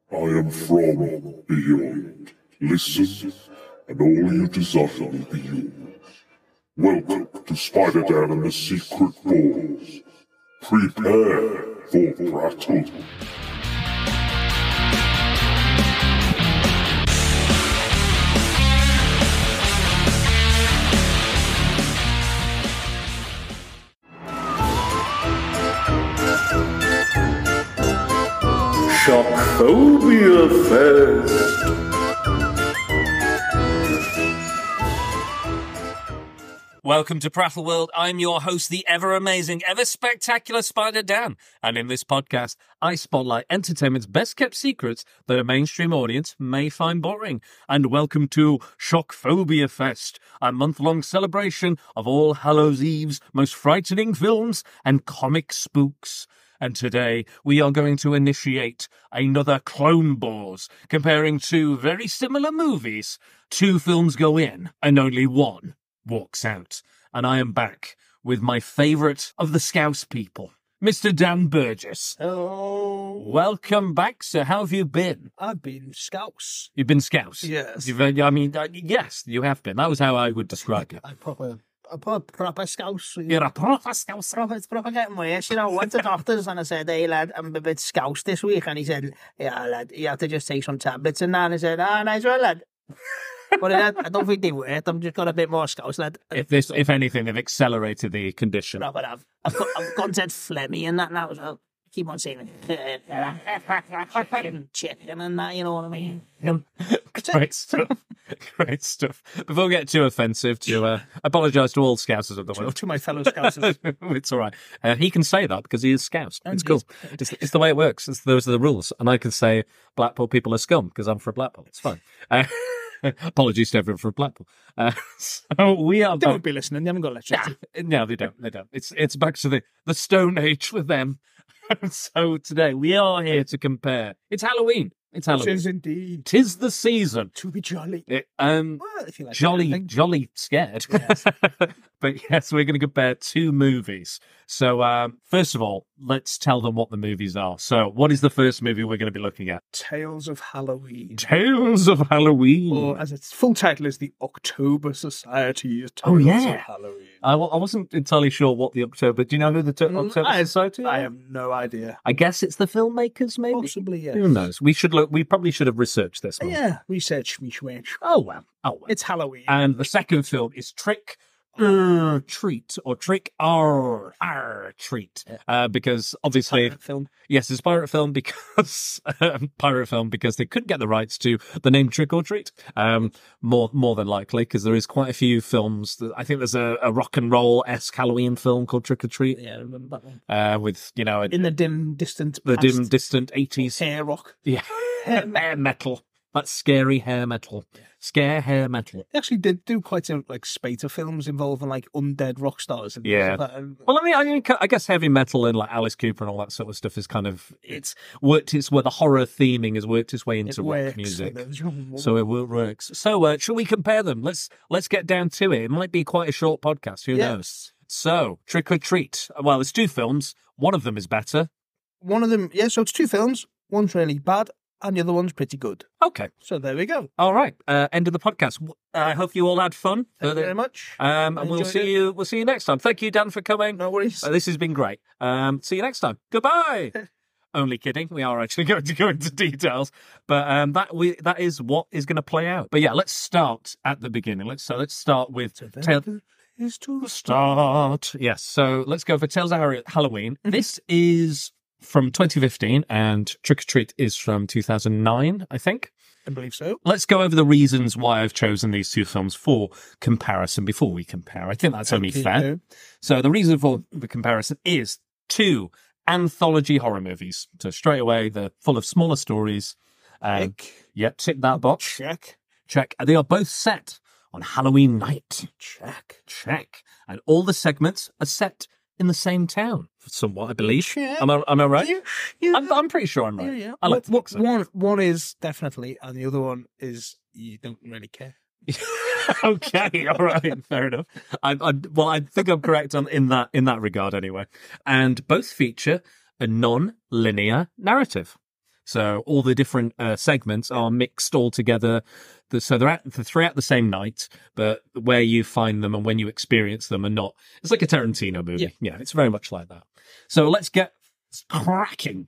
I am from beyond. Listen, and all you desire will be yours. Welcome to Spider-Dan and the Secret Balls. Prepare for battle. Shockphobia Fest. Welcome to Prattle World. I'm your host, the ever-amazing, ever-spectacular Spider-Dan. And in this podcast, I spotlight entertainment's best-kept secrets that a mainstream audience may find boring. And welcome to Shockphobia Fest, a month-long celebration of All Hallows Eve's most frightening films and comic spooks. And today, we are going to initiate another Clone Wars, comparing two very similar movies. Two films go in, and only one walks out. And I am back with my favourite of the Scouse people, Mr. Dan Burgess. Hello. Welcome back, sir. How have you been? I've been Scouse. You've been Scouse? Yes. Yes, you have been. That was how I would describe you. I'm proper Scouse. You're a proper Scouse. It's proper getting worse. You know, I went to doctors and I said, hey, lad, I'm a bit Scouse this week. And he said, yeah, lad, you have to just take some tablets and that. And I said, nice one, lad. But I don't think they worked. I'm just got a bit more Scouse, lad. If anything, they've accelerated the condition. No, but I've gone to Flemmy and that now as well. Keep on saying chicken and that, you know what I mean? Great stuff. Great stuff. Before we get too offensive, to apologise to all Scousers of the world. To my fellow Scousers. It's all right. He can say that because he is Scouse. It's cool. It's the way it works. Those are the rules. And I can say Blackpool people are scum because I'm from Blackpool. It's fine. Apologies to everyone from Blackpool. So we are. They won't be listening. They haven't got electricity. No, they don't. They don't. It's back to the Stone Age with them. So today we are here to compare. It's Halloween. It's Halloween. It is indeed. 'Tis the season To be jolly. Well, if you like jolly scared. Yes. But yes, we're going to compare two movies. So first of all, let's tell them what the movies are. So what is the first movie we're going to be looking at? Tales of Halloween. Tales of Halloween. Or as its full title is, the October Society's Tales Oh, yeah. of Halloween. I wasn't entirely sure what the October... Do you know who the October Society are? I have no idea. I guess it's the filmmakers, maybe? Possibly, yes. Who knows? We probably should have researched this more. Yeah, research me. Oh, well. It's Halloween. And the second film is Trick or Treat, or Trick or Treat, because obviously, Pirate film. Yes, it's a pirate film because they couldn't get the rights to the name Trick or Treat. More than likely, because there is quite a few films. I think there's a rock and roll-esque Halloween film called Trick or Treat. Yeah, I remember that one. With In the dim, distant the past. dim, distant 80s Hair rock. Yeah, hair metal. That's scary hair metal. Scare hair metal. They actually did do quite a spate of films involving undead rock stars. And Yeah. stuff like that. Well, I guess heavy metal and Alice Cooper and all that sort of stuff is kind of it's worked. It's where the horror theming has worked its way into rock music, so it works. So, shall we compare them? Let's get down to it. It might be quite a short podcast. Who knows? So, Trick or Treat. Well, there's two films. One of them is better. One of them, so it's two films. One's really bad, and the other one's pretty good. Okay. So there we go. All right. End of the podcast. I hope you all had fun. Thank you very much. And we'll see you next time. Thank you, Dan, for coming. No worries. This has been great. See you next time. Goodbye. Only kidding. We are actually going to go into details, but that is what is going to play out. But yeah, let's start at the beginning. Let's start with Is to start. Yes. So let's go for Tales of Halloween. Mm-hmm. This is from 2015, and Trick or Treat is from 2009, I think. I believe so. Let's go over the reasons why I've chosen these two films for comparison before we compare. I think that's only fair. So the reason for the comparison is two anthology horror movies. So straight away, they're full of smaller stories. Yep, tick that box. Check. They are both set on Halloween night. Check. And all the segments are set in the same town, somewhat, I believe. Yeah. Am I right? Yeah. I'm pretty sure I'm right. Yeah. I like to think so. One is definitely, and the other one is you don't really care. Okay, all right, fair enough. I think I'm correct in that regard, anyway. And both feature a non-linear narrative. So all the different segments are mixed all together. So they're throughout the same night, but where you find them and when you experience them are not. It's like a Tarantino movie. Yeah, it's very much like that. So let's get cracking.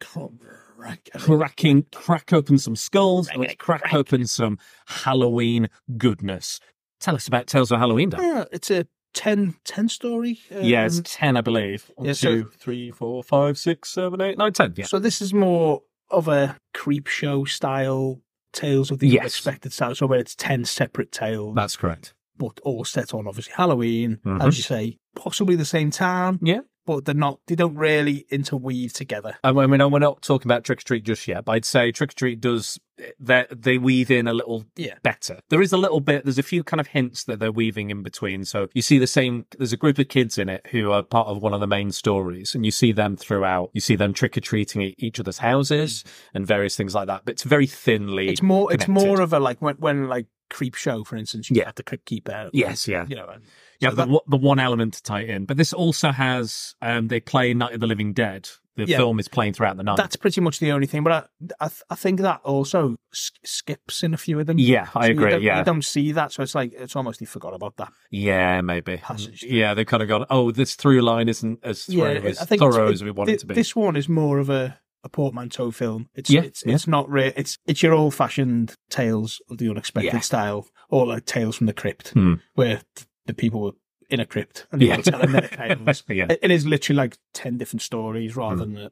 Crack open some skulls. Let's crack open some Halloween goodness. Tell us about Tales of Halloween, Dan. It's a 10 story. Yeah, it's 10, I believe. 1, 2, 3, 4, 5, 6, 7, 8, 9, 10. Yeah. So this is more of a creep show style Tales of the Unexpected style, so where it's 10 separate tales. That's correct. But all set on, obviously, Halloween, as you say, possibly the same time. Yeah. But they don't really interweave together. I mean, we're not talking about Trick or Treat just yet, but I'd say Trick or Treat does, they weave in a little better. There is a little bit, there's a few kind of hints that they're weaving in between. So you see there's a group of kids in it who are part of one of the main stories, and you see them throughout. You see them trick or treating at each other's houses and various things like that. But it's very thinly. It's more of a like when like Creep Show, for instance, you have the Crypt Keeper. Yes, yeah. You know, yeah, the one element to tie in. But this also has, they play Night of the Living Dead. The film is playing throughout the night. That's pretty much the only thing. But I think that also skips in a few of them. Yeah, I agree. You don't see that. So it's almost you forgot about that. Yeah, maybe. Passage. Yeah, they've kind of gone, this through line isn't as thorough as we want it to be. This one is more of a portmanteau film. It's not real. It's your old fashioned Tales of the Unexpected style, or like Tales from the Crypt, where the people were in a crypt and they were telling their tales. It is literally like 10 different stories rather than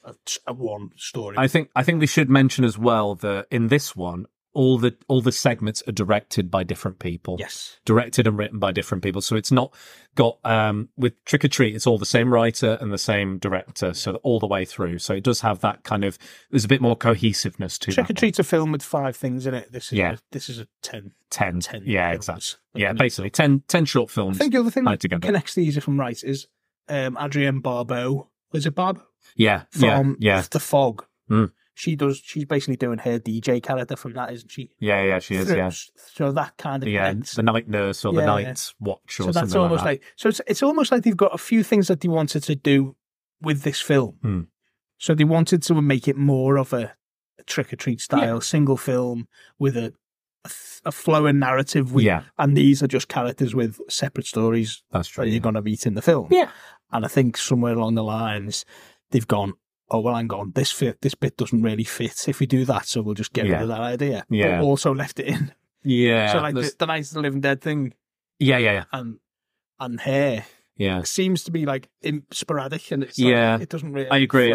a one story. I think we should mention as well that in this one, all the segments are directed by different people. Yes. Directed and written by different people. So it's not got, with Trick or Treat, it's all the same writer and the same director. So all the way through. So it does have that kind of, there's a bit more cohesiveness to it. Trick or Treat's a film with 5 things in it. This is a 10. 10. Yeah, exactly. Yeah, basically 10 short films. I think the other thing that connects these, if I'm right, is, Adrienne Barbeau. Was it Barbeau? Yeah. From The Fog. Mm. She's basically doing her DJ character from that, isn't she? Yeah, she is, yeah. So that kind of the night nurse or the night watch or something like that. So that's almost like, so it's almost like they've got a few things that they wanted to do with this film. So they wanted to make it more of a Trick or Treat style single film with a flowing narrative. And these are just characters with separate stories. That's true. That you're going to meet in the film. Yeah. And I think somewhere along the lines, they've gone, oh, well, hang on, this bit doesn't really fit if we do that, so we'll just get rid of that idea. Yeah. But also left it in. Yeah. So like the Night of the Living Dead thing. Yeah. And hair. Yeah. Seems to be like sporadic, and it's like, it doesn't really. I agree.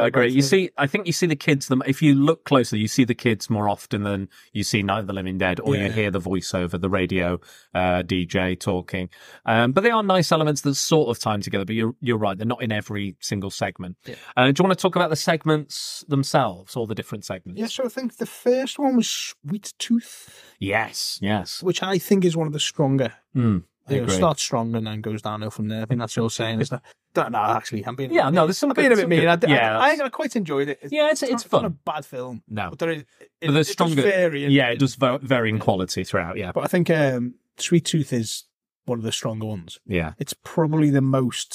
I think you see the kids, if you look closely, you see the kids more often than you see Night of the Living Dead, or you hear the voiceover, the radio DJ talking. But they are nice elements that sort of time together, but you're right, they're not in every single segment. Yeah. Do you want to talk about the segments themselves, all the different segments? Yeah, so I think the first one was Sweet Tooth. Yes. Which I think is one of the stronger. It starts strong and then goes downhill from there. I think that's your saying, isn't it? No, actually, I'm being there's some being a bit mean. I quite enjoyed it. It's fun. It's not a bad film. No, but there's stronger. It does vary in quality throughout. Yeah, but I think Sweet Tooth is one of the stronger ones. Yeah, it's probably the most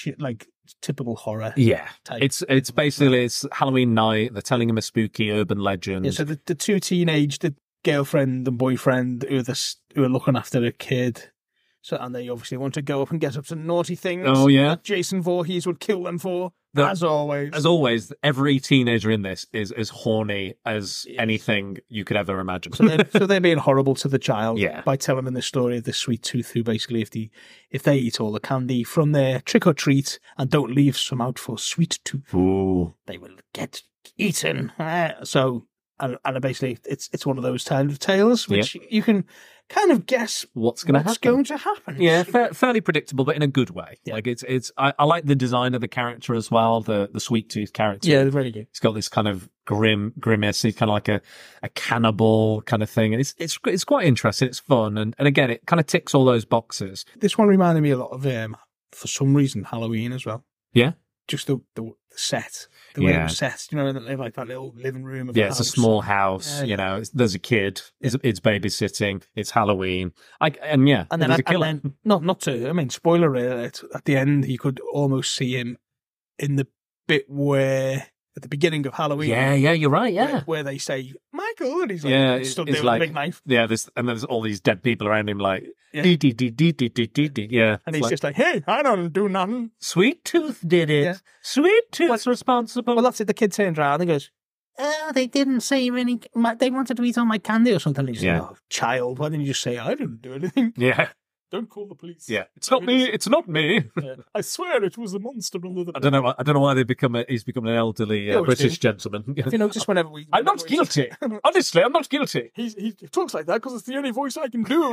typical horror. Yeah, it's basically it's Halloween night. They're telling him a spooky urban legend. Yeah, so the two the girlfriend and boyfriend who are looking after a kid. So, and they obviously want to go up and get up to naughty things. Oh, yeah. That Jason Voorhees would kill them for, as always. As always, every teenager in this is as horny as anything you could ever imagine. So they're being horrible to the child by telling them the story of the Sweet Tooth, who basically, if they eat all the candy from their trick or treat and don't leave some out for Sweet Tooth, they will get eaten. So, and basically, it's one of those kind of tales which you can kind of guess what's going to happen. Yeah, fairly predictable, but in a good way. Yeah. Like I like the design of the character as well, the Sweet Tooth character. Yeah, very good. It's got this kind of grimace, kind of like a cannibal kind of thing. And it's quite interesting. It's fun. And again, it kind of ticks all those boxes. This one reminded me a lot of, for some reason, Halloween as well. Yeah. Just the set, the way it was set, like that little living room of a house. It's a small house, there's a kid, it's babysitting, it's Halloween. And there's a killer. And then, not to, spoiler alert, at the end, you could almost see him in the bit where at the beginning of Halloween. Yeah, you're right. Yeah, where they say Michael, and he's like, yeah, stood it's there like with a big knife. Yeah, and there's all these dead people around him, like Yeah. dee. Yeah, And he's just like, hey, I don't do nothing. Sweet Tooth did it. Yeah. Sweet Tooth's responsible. Well, that's it. The kid turns around and goes, they didn't say any. They wanted to eat all my candy or something. He's like, oh, child, why didn't you just say I didn't do anything? Yeah, Don't call the police. yeah. It's not me. It's not me. Yeah. I swear it was the monster under the. I don't know why he's become an elderly always British do. gentleman. You know, just whenever we. I'm not guilty. Honestly, I'm not guilty. He talks like that because it's the only voice I can do.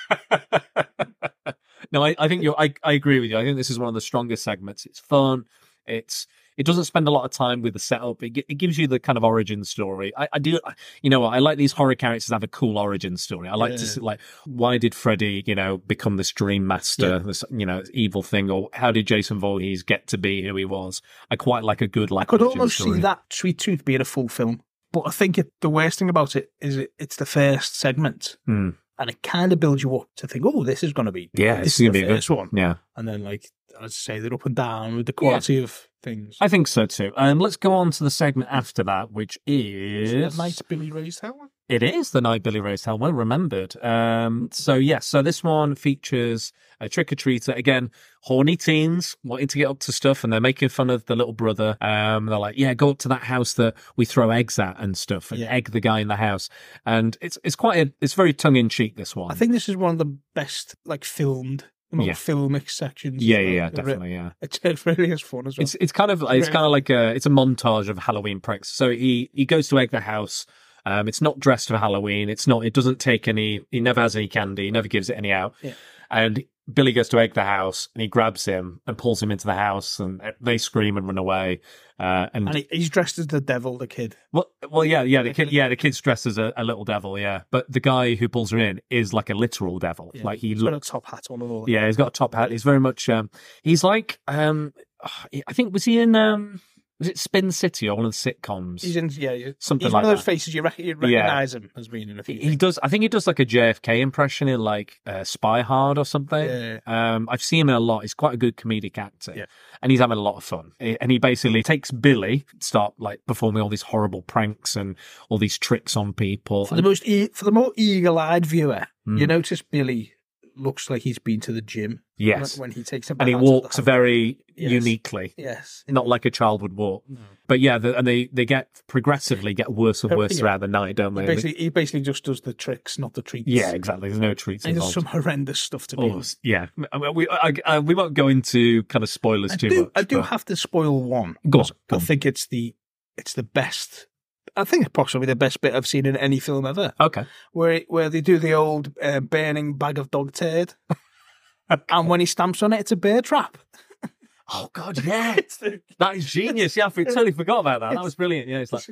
No, I think I agree with you. I think this is one of the strongest segments. It's fun. It doesn't spend a lot of time with the setup. It gives you the kind of origin story. I do, you know what? I like these horror characters to have a cool origin story. I like to see, like, why did Freddy, become this dream master, this, evil thing, or how did Jason Voorhees get to be who he was? I quite like a good, like, I could origin almost story. see that Sweet Tooth being a full film, but I think the worst thing about it is it's the first segment, and it kind of builds you up to think, oh, this is going to be, Yeah, this it's is going the to be first good. one, Yeah. and then like as I say, they're up and down with the quality of things. I think so too. Let's go on to the segment after that, which is... Night Billy raised hell. It is the night Billy raised hell. Well remembered. So this one features a trick-or-treater. Again, horny teens wanting to get up to stuff, and they're making fun of the little brother. They're like, yeah, go up to that house that we throw eggs at and stuff, and egg the guy in the house. And it's very tongue-in-cheek, this one. I think this is one of the best filmed, filmic sections. Yeah, definitely, yeah. It really is fun as well. It's kind of like it's a montage of Halloween pranks. So he goes to egg the house. It's not dressed for Halloween. It doesn't take any, he never has any candy. He never gives it any out. Yeah. And Billy goes to egg the house, and he grabs him and pulls him into the house, and they scream and run away. And he's dressed as the devil, the kid. Well, yeah, the kid's dressed as a little devil, yeah. But the guy who pulls her in is like a literal devil. Yeah. Like he's got a top hat on and all that. Yeah, he's got a top hat. He's very much, he's like, I think, was he in, was it Spin City or one of the sitcoms? He's in, something he's like one of those that. faces you recognise him as being in a few. He does. I think he does like a JFK impression in like Spy Hard or something. Yeah. I've seen him a lot. He's quite a good comedic actor, yeah. And he's having a lot of fun. And he basically takes Billy, start like performing all these horrible pranks and all these tricks on people. For the more eagle-eyed viewer, you notice Billy looks like he's been to the gym. Yes. When he takes him, and he walks very uniquely. Yes. Not like a child would walk. No. But yeah, they progressively get worse and worse throughout the night, don't they? He basically just does the tricks, not the treats. Yeah, exactly. There's no treats involved. There's some horrendous stuff to do. Yeah. We won't go into kind of spoilers too much. I do have to spoil one. Go on. I think it's the best. I think it's possibly the best bit I've seen in any film ever. Okay. Where they do the old burning bag of dog turd. And when he stamps on it, it's a bear trap. Oh, God, yeah. That is genius. Yeah, I totally forgot about that. That was brilliant. Yeah, it's like...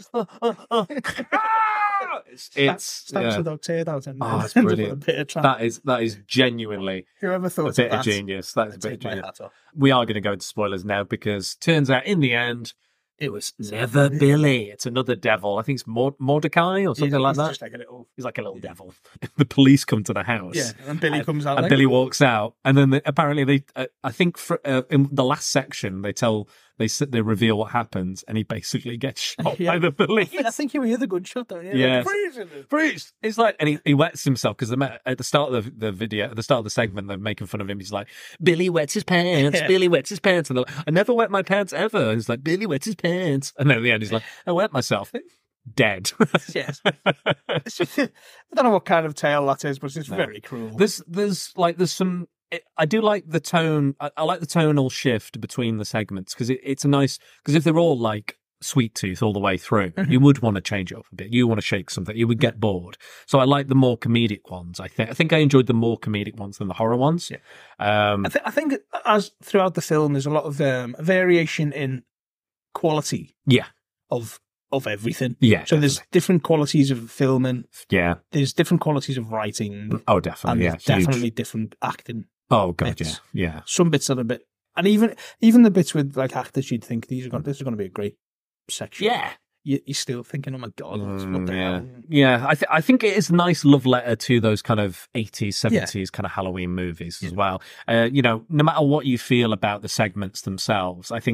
Stamps a dog turd out and it's brilliant. That is genuinely Whoever thought a bit of genius. That is a bit of genius. We are going to go into spoilers now because turns out in the end... It was never Billy. It's another devil. I think it's Mordecai or something like that. He's like a little devil. The police come to the house. Yeah, and Billy comes out. And Billy walks out. And then apparently I think in the last section, they reveal what happens, and he basically gets shot by the police. I think you hear the gunshot, don't you? Yeah. Like, Freeze! It's like, and he wets himself because at the start of the video, at the start of the segment, they're making fun of him. He's like, Billy wets his pants. Yeah. Billy wets his pants. And they're like, I never wet my pants ever. And he's like, Billy wets his pants. And then at the end, he's like, I wet myself. Dead. Yes. I don't know what kind of tale that is, but it's very cruel. There's some. I do like the tone. I like the tonal shift between the segments because it's a nice. Because if they're all like Sweet Tooth all the way through, you would want to change it up a bit. You want to shake something. You would get bored. So I like the more comedic ones. I think I enjoyed the more comedic ones than the horror ones. Yeah. I think as throughout the film, there's a lot of variation in quality. Yeah. Of everything. Yeah. So there's different qualities of filming. Yeah. There's different qualities of writing. Oh, definitely. And there's definitely different acting. Oh, God, bits. Yeah. Some bits are a bit, and even the bits with like actors, you'd think this is going to be a great section. Yeah. You're still thinking, oh my God, what the hell? Yeah, I think it is a nice love letter to those kind of 80s, 70s kind of Halloween movies as well. No matter what you feel about the segments themselves, I think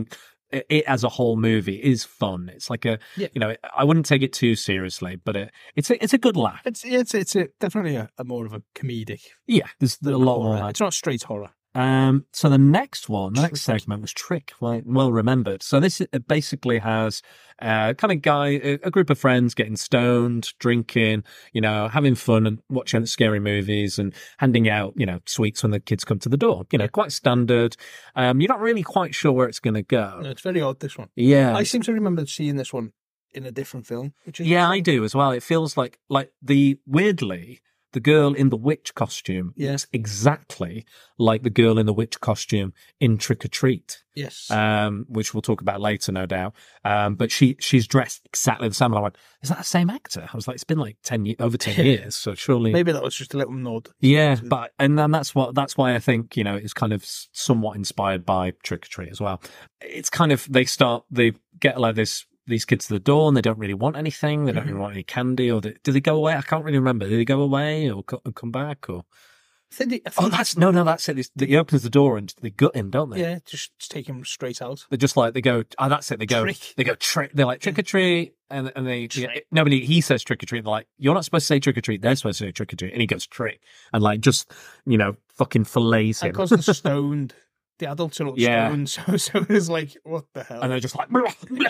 it as a whole movie is fun. It's like you know, I wouldn't take it too seriously, but it's a good laugh. It's definitely a more of a comedic. Yeah, there's a lot horror. more. It's not straight horror. So the next segment was Trick, well remembered. So this basically has kind of a group of friends getting stoned, drinking, you know, having fun and watching scary movies and handing out, you know, sweets when the kids come to the door. You know, quite standard. You're not really quite sure where it's going to go. No, it's very odd, this one. Yeah. I seem to remember seeing this one in a different film. I do as well. It feels like weirdly, the girl in the witch costume is exactly like the girl in the witch costume in Trick or Treat. Yes. Which we'll talk about later, no doubt. But she's dressed exactly the same. And I went, is that the same actor? I was like, it's been like over 10 years, so surely. Maybe that was just a little nod. Yeah, but and then that's why I think, you know, it's kind of somewhat inspired by Trick or Treat as well. It's kind of they get like these kids to the door and they don't really want anything. They don't really want any candy, or do they go away? I can't really remember. Do they go away or come back or? That's it. He opens the door and they gut him, don't they? Yeah, just take him straight out. They're just like, they go, that's it. They go trick. They're like trick or treat. And they, nobody, he says trick or treat. They're like, you're not supposed to say trick or treat. They're supposed to say trick or treat. And he goes trick and like, just, you know, fucking fillets him. Because they're stoned. The adults are all stoned, so it's like, what the hell? And they're just like, and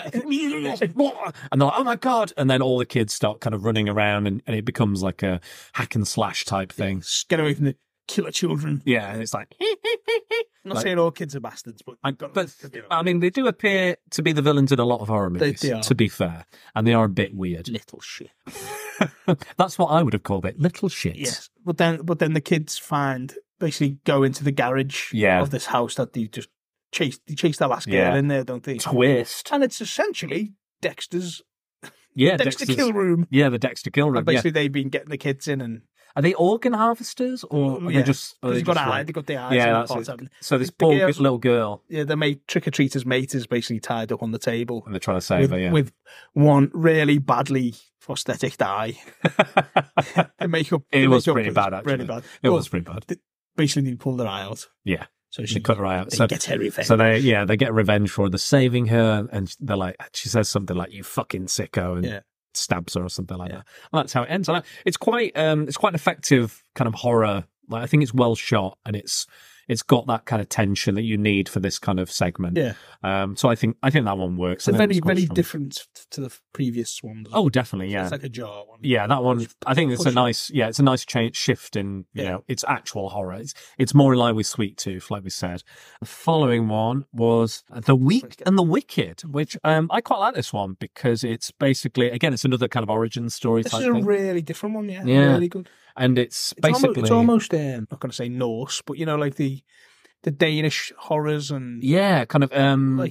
they're like, oh my God. And then all the kids start kind of running around and it becomes like a hack and slash type thing. Just get away from the killer children. Yeah, and it's like... I'm not saying all kids are bastards, but... I mean, they do appear to be the villains in a lot of horror movies, they are. To be fair. And they are a bit weird. Little shit. That's what I would have called it, little shits. Yes, but then the kids basically go into the garage of this house that they just chase the last girl in there, don't they? Twist. And it's essentially Dexter's Dexter's kill room. Yeah, the Dexter kill room. And basically they've been getting the kids in and... Are they organ harvesters or are they just... They've got the eyes. Yeah, that's it. So this poor little girl... Yeah, the trick-or-treater's mate is basically tied up on the table. And they're trying to save her, with one really badly prosthetic eye. The makeup... It was pretty bad, actually. Really bad. It was pretty bad. Basically, they pulled her eye out. Yeah. So she cut her eye out. So gets her revenge. So they get revenge for her. They're saving her, and they're like, she says something like, "You fucking sicko," and stabs her or something like that. And that's how it ends. And it's quite an effective kind of horror. Like, I think it's well shot, and it's got that kind of tension that you need for this kind of segment. Yeah. So I think that one works. It's very, very different to the previous ones. Oh, definitely. Yeah. It's like a jar one. Yeah, that one. I think it's a nice shift in you know its actual horror. It's more in line with Sweet Tooth, like we said. The following one was The Weak and the Wicked, which I quite like this one because it's basically it's another kind of origin story. This type is a thing. really different one. Yeah. Really good. And it's basically it's almost I'm not going to say Norse, but you know, like the Danish horrors and kind of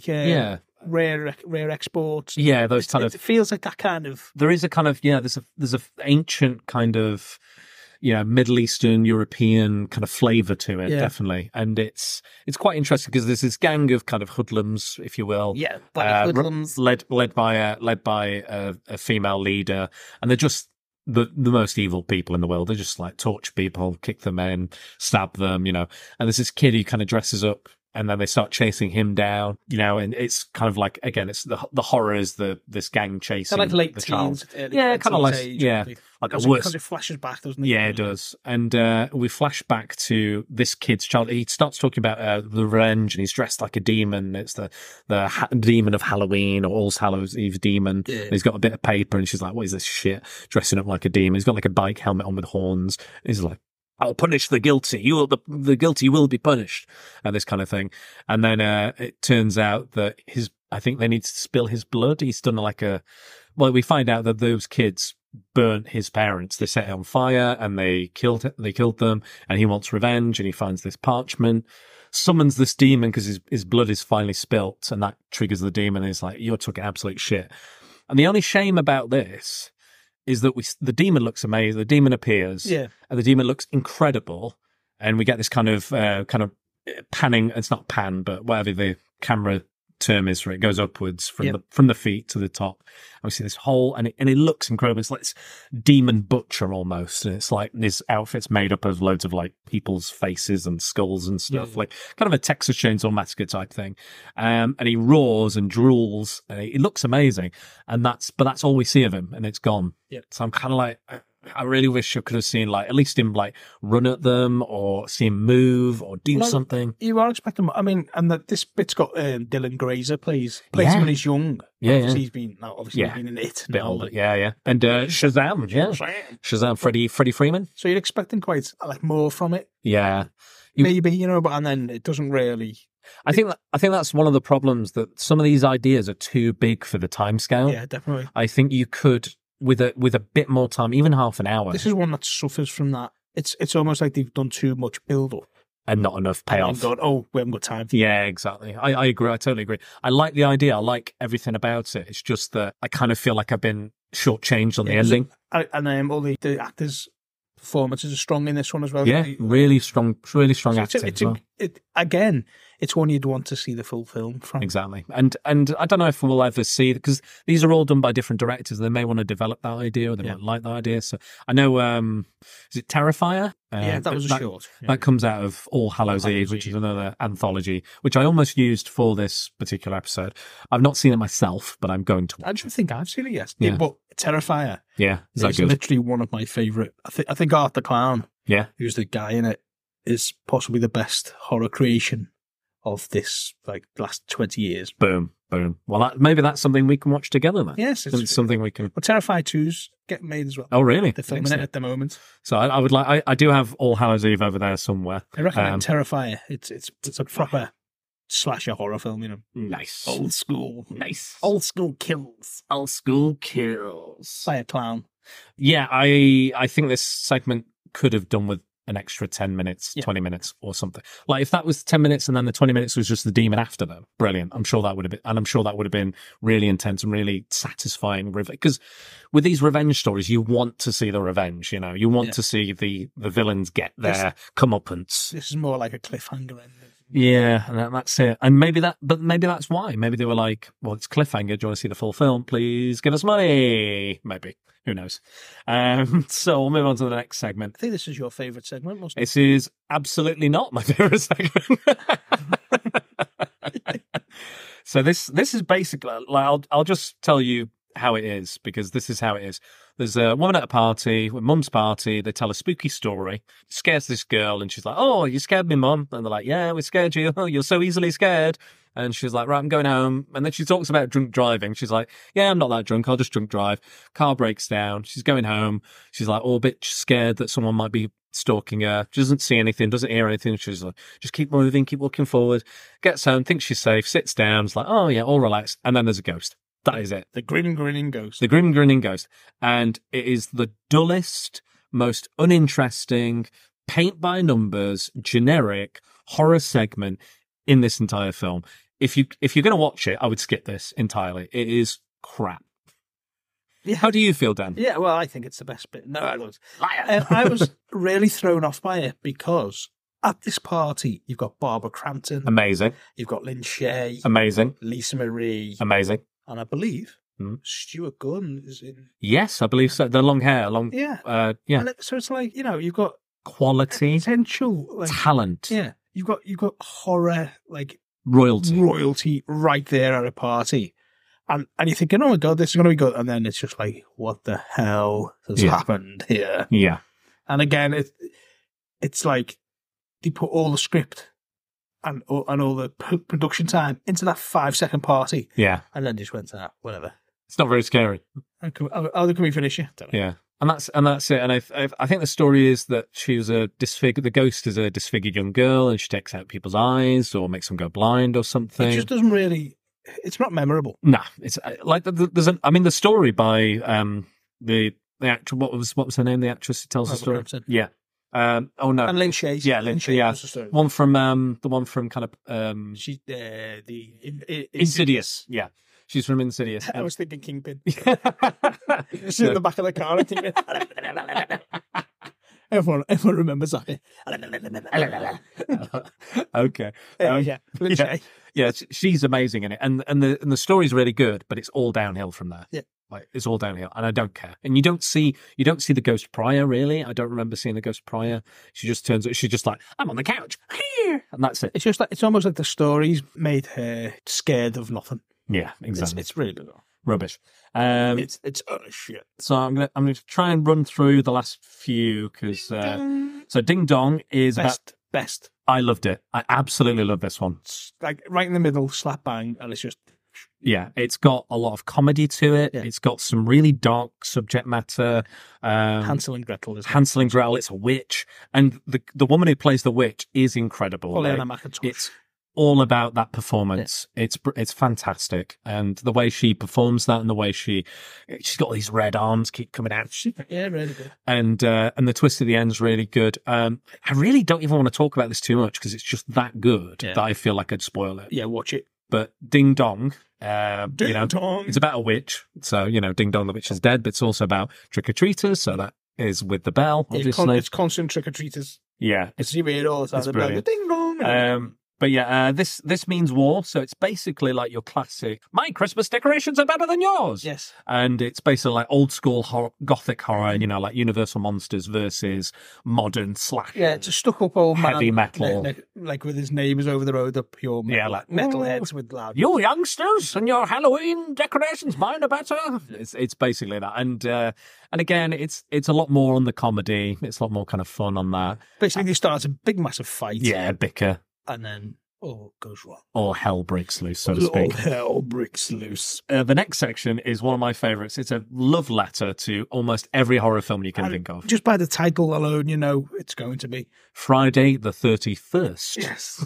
rare exports. Yeah, those kind of. It feels like that kind of. There is a kind of there's a ancient kind of Middle Eastern European kind of flavour to it, definitely, and it's quite interesting because there's this gang of kind of hoodlums, if you will, hoodlums led by a female leader, and they're just the most evil people in the world. They just like torture people, kick them in, stab them, and there's this kid who kind of dresses up and then they start chasing him down, and it's kind of like, again, it's the horror is this gang chasing like late the teens, child. Kind of like, like the worst. Because it flashes back, doesn't it? Yeah, it does. And we flash back to this kid's child. He starts talking about the revenge, and he's dressed like a demon. It's the demon of Halloween, or All Hallows Eve demon. Yeah. And he's got a bit of paper, and she's like, "What is this shit? Dressing up like a demon." He's got like a bike helmet on with horns. And he's like, "I'll punish the guilty. The guilty will be punished," and this kind of thing. And then it turns out that I think they need to spill his blood. He's done we find out that those kids burnt his parents. They set it on fire and they killed them, and he wants revenge, and he finds this parchment, summons this demon because his blood is finally spilt, and that triggers the demon, and he's like, "You're talking absolute shit." And the only shame about this is that the demon looks amazing. The demon appears, and the demon looks incredible, and we get this kind of panning. It's not pan, but whatever the camera term is for it. It goes upwards from the feet to the top. And we see this whole, and it looks incredible. It's like this demon butcher almost. And it's like this outfit's made up of loads of like people's faces and skulls and stuff, like kind of a Texas Chainsaw Massacre type thing. And he roars and drools. And it looks amazing. And that's all we see of him, and it's gone. Yep. So I'm kind of like, I really wish I could have seen like at least him like run at them or see him move or do something. You are expecting. I mean, and this bit's got Dylan Grazer plays him when he's young. He's been in it. A bit older. Yeah. And Shazam, Shazam, Freddie Freeman. So you're expecting quite like more from it. Yeah, maybe but and then it doesn't really. I think that's one of the problems, that some of these ideas are too big for the timescale. Yeah, definitely. I think you could. With a bit more time, even half an hour. This is one that suffers from that. It's almost like they've done too much build-up. And not enough payoff. And we haven't got time for it. Yeah, exactly. I agree. I totally agree. I like the idea. I like everything about it. It's just that I kind of feel like I've been shortchanged on the ending. And all the actors' performances are strong in this one as well. Yeah, really strong acting. Again, it's one you'd want to see the full film from. Exactly. And I don't know if we'll ever see, because these are all done by different directors. They may want to develop that idea, or they might like that idea. So I know, is it Terrifier? That was a short. Yeah. That comes out of All Hallows Eve, which is another anthology, which I almost used for this particular episode. I've not seen it myself, but I'm going to watch. I don't think I've seen it yet. Yeah. But Terrifier. Yeah. Is that good? It's literally one of my favourite. I think Art the Clown. Yeah. Who's the guy in it, is possibly the best horror creation of this last 20 years. Boom. Well, maybe that's something we can watch together then. Yes, it's something we can. Well, Terrifier 2's getting made as well. Oh, really? They're filming it at the moment. So I would like. I do have All Hallows Eve over there somewhere. I recommend Terrifier. It's a proper slasher horror film. Nice. Old school. Nice. Old school kills. Old school kills. By a clown. Yeah, I think this segment could have done with an extra 10 minutes, 20 minutes or something. Like if that was 10 minutes and then the 20 minutes was just the demon after them, brilliant. I'm sure that would have been really intense and really satisfying. Because with these revenge stories, you want to see the revenge, you want to see the villains get their comeuppance. This is more like a cliffhanger ending. Yeah, and that's it. And maybe that's why. Maybe they were like, well, it's cliffhanger. Do you want to see the full film? Please give us money. Maybe. Who knows? So we'll move on to the next segment. I think this is your favourite segment, wasn't it? This is absolutely not my favourite segment. So this is basically, like, I'll just tell you how it is, because this is how it is. There's a woman at a party, with mum's party. They tell a spooky story. Scares this girl, and she's like, "Oh, you scared me, mum." And they're like, "Yeah, we scared you. Oh, you're so easily scared." And she's like, "Right, I'm going home." And then she talks about drunk driving. She's like, "Yeah, I'm not that drunk. I'll just drunk drive." Car breaks down. She's going home. She's like, a bit scared that someone might be stalking her. She doesn't see anything, doesn't hear anything. She's like, just keep moving, keep walking forward. Gets home, thinks she's safe, sits down. It's like, "Oh yeah, all relaxed." And then there's a ghost. That is it. The grinning ghost. The grinning ghost. And it is the dullest, most uninteresting, paint by numbers, generic horror segment in this entire film. If you're going to watch it, I would skip this entirely. It is crap. Yeah. How do you feel, Dan? Yeah, well, I think it's the best bit. No, I was. I was really thrown off by it because at this party, you've got Barbara Crampton. Amazing. You've got Lynn Shay. Amazing. Lisa Marie. Amazing. And I believe Stuart Gunn is in. Yes, I believe so. The long hair, yeah. Yeah. And so it's like, you've got quality, potential, talent. Yeah, you've got horror, like royalty right there at a party, and you're thinking, oh my god, this is going to be good, and then it's just like, what the hell has happened here? Yeah. And again, it's like they put all the script and all the production time into that 5-second party. Yeah. And then just went to whatever. It's not very scary. How can we finish it? Don't know. Yeah. And that's it. And I think the story is that she was the ghost is a disfigured young girl, and she takes out people's eyes or makes them go blind or something. It just doesn't really, it's not memorable. No, it's like the story by the actor, what was her name? The actress who tells the story. Crampton. Yeah. Oh no. And Lynn Shay. Yeah, Lynn Shay. Yeah. The one from kind of she's the Insidious. Yeah. She's from Insidious. I was thinking Kingpin. She's in the back of the car and thinking. Everyone remembers that. Okay. Lindsay. Yeah, she's amazing in it, and the story's really good, but it's all downhill from there. Yeah. Like it's all downhill, and I don't care. And you don't see the Ghost Prior really. I don't remember seeing the Ghost Prior. She's just like, I'm on the couch here, and that's it. It's just like, it's almost like the stories made her scared of nothing. Yeah, exactly. It's really bizarre. Rubbish. It's utter shit. So I'm gonna try and run through the last few because so Ding Dong is Best. I loved it. I absolutely love this one. It's like right in the middle, slap bang, and it's just Yeah, it's got a lot of comedy to it. Yeah. It's got some really dark subject matter. Hansel and Gretel. Isn't it? Hansel and Gretel. It's a witch, and the woman who plays the witch is incredible. Pollyanna McIntosh. It's all about that performance. Yeah. It's fantastic, and the way she performs that, and the way she's got these red arms keep coming out. Yeah, really good. And the twist at the end is really good. I really don't even want to talk about this too much because it's just that good that I feel like I'd spoil it. Yeah, watch it. But Ding Dong, Dong. it's about a witch. So, Ding Dong, the witch is dead, but it's also about trick-or-treaters. So that is with the bell, obviously. It's constant trick-or-treaters. Yeah. You hear it all the time. It's brilliant. Ding dong. But yeah, this means war. So it's basically like your classic, my Christmas decorations are better than yours. Yes. And it's basically like old school gothic horror, like Universal Monsters versus modern slash. Yeah, it's a stuck up old man. Heavy metal. Like with his neighbours over the road, up pure metal, like metalheads with loud. You youngsters and your Halloween decorations, mine are better. It's basically that. And again, it's a lot more on the comedy. It's a lot more kind of fun on that. Basically, they start a big, massive fight. Yeah, bicker. And then all goes wrong. All hell breaks loose, so to speak. All hell breaks loose. The next section is one of my favourites. It's a love letter to almost every horror film you can think of. Just by the title alone, it's going to be Friday the 31st. Yes.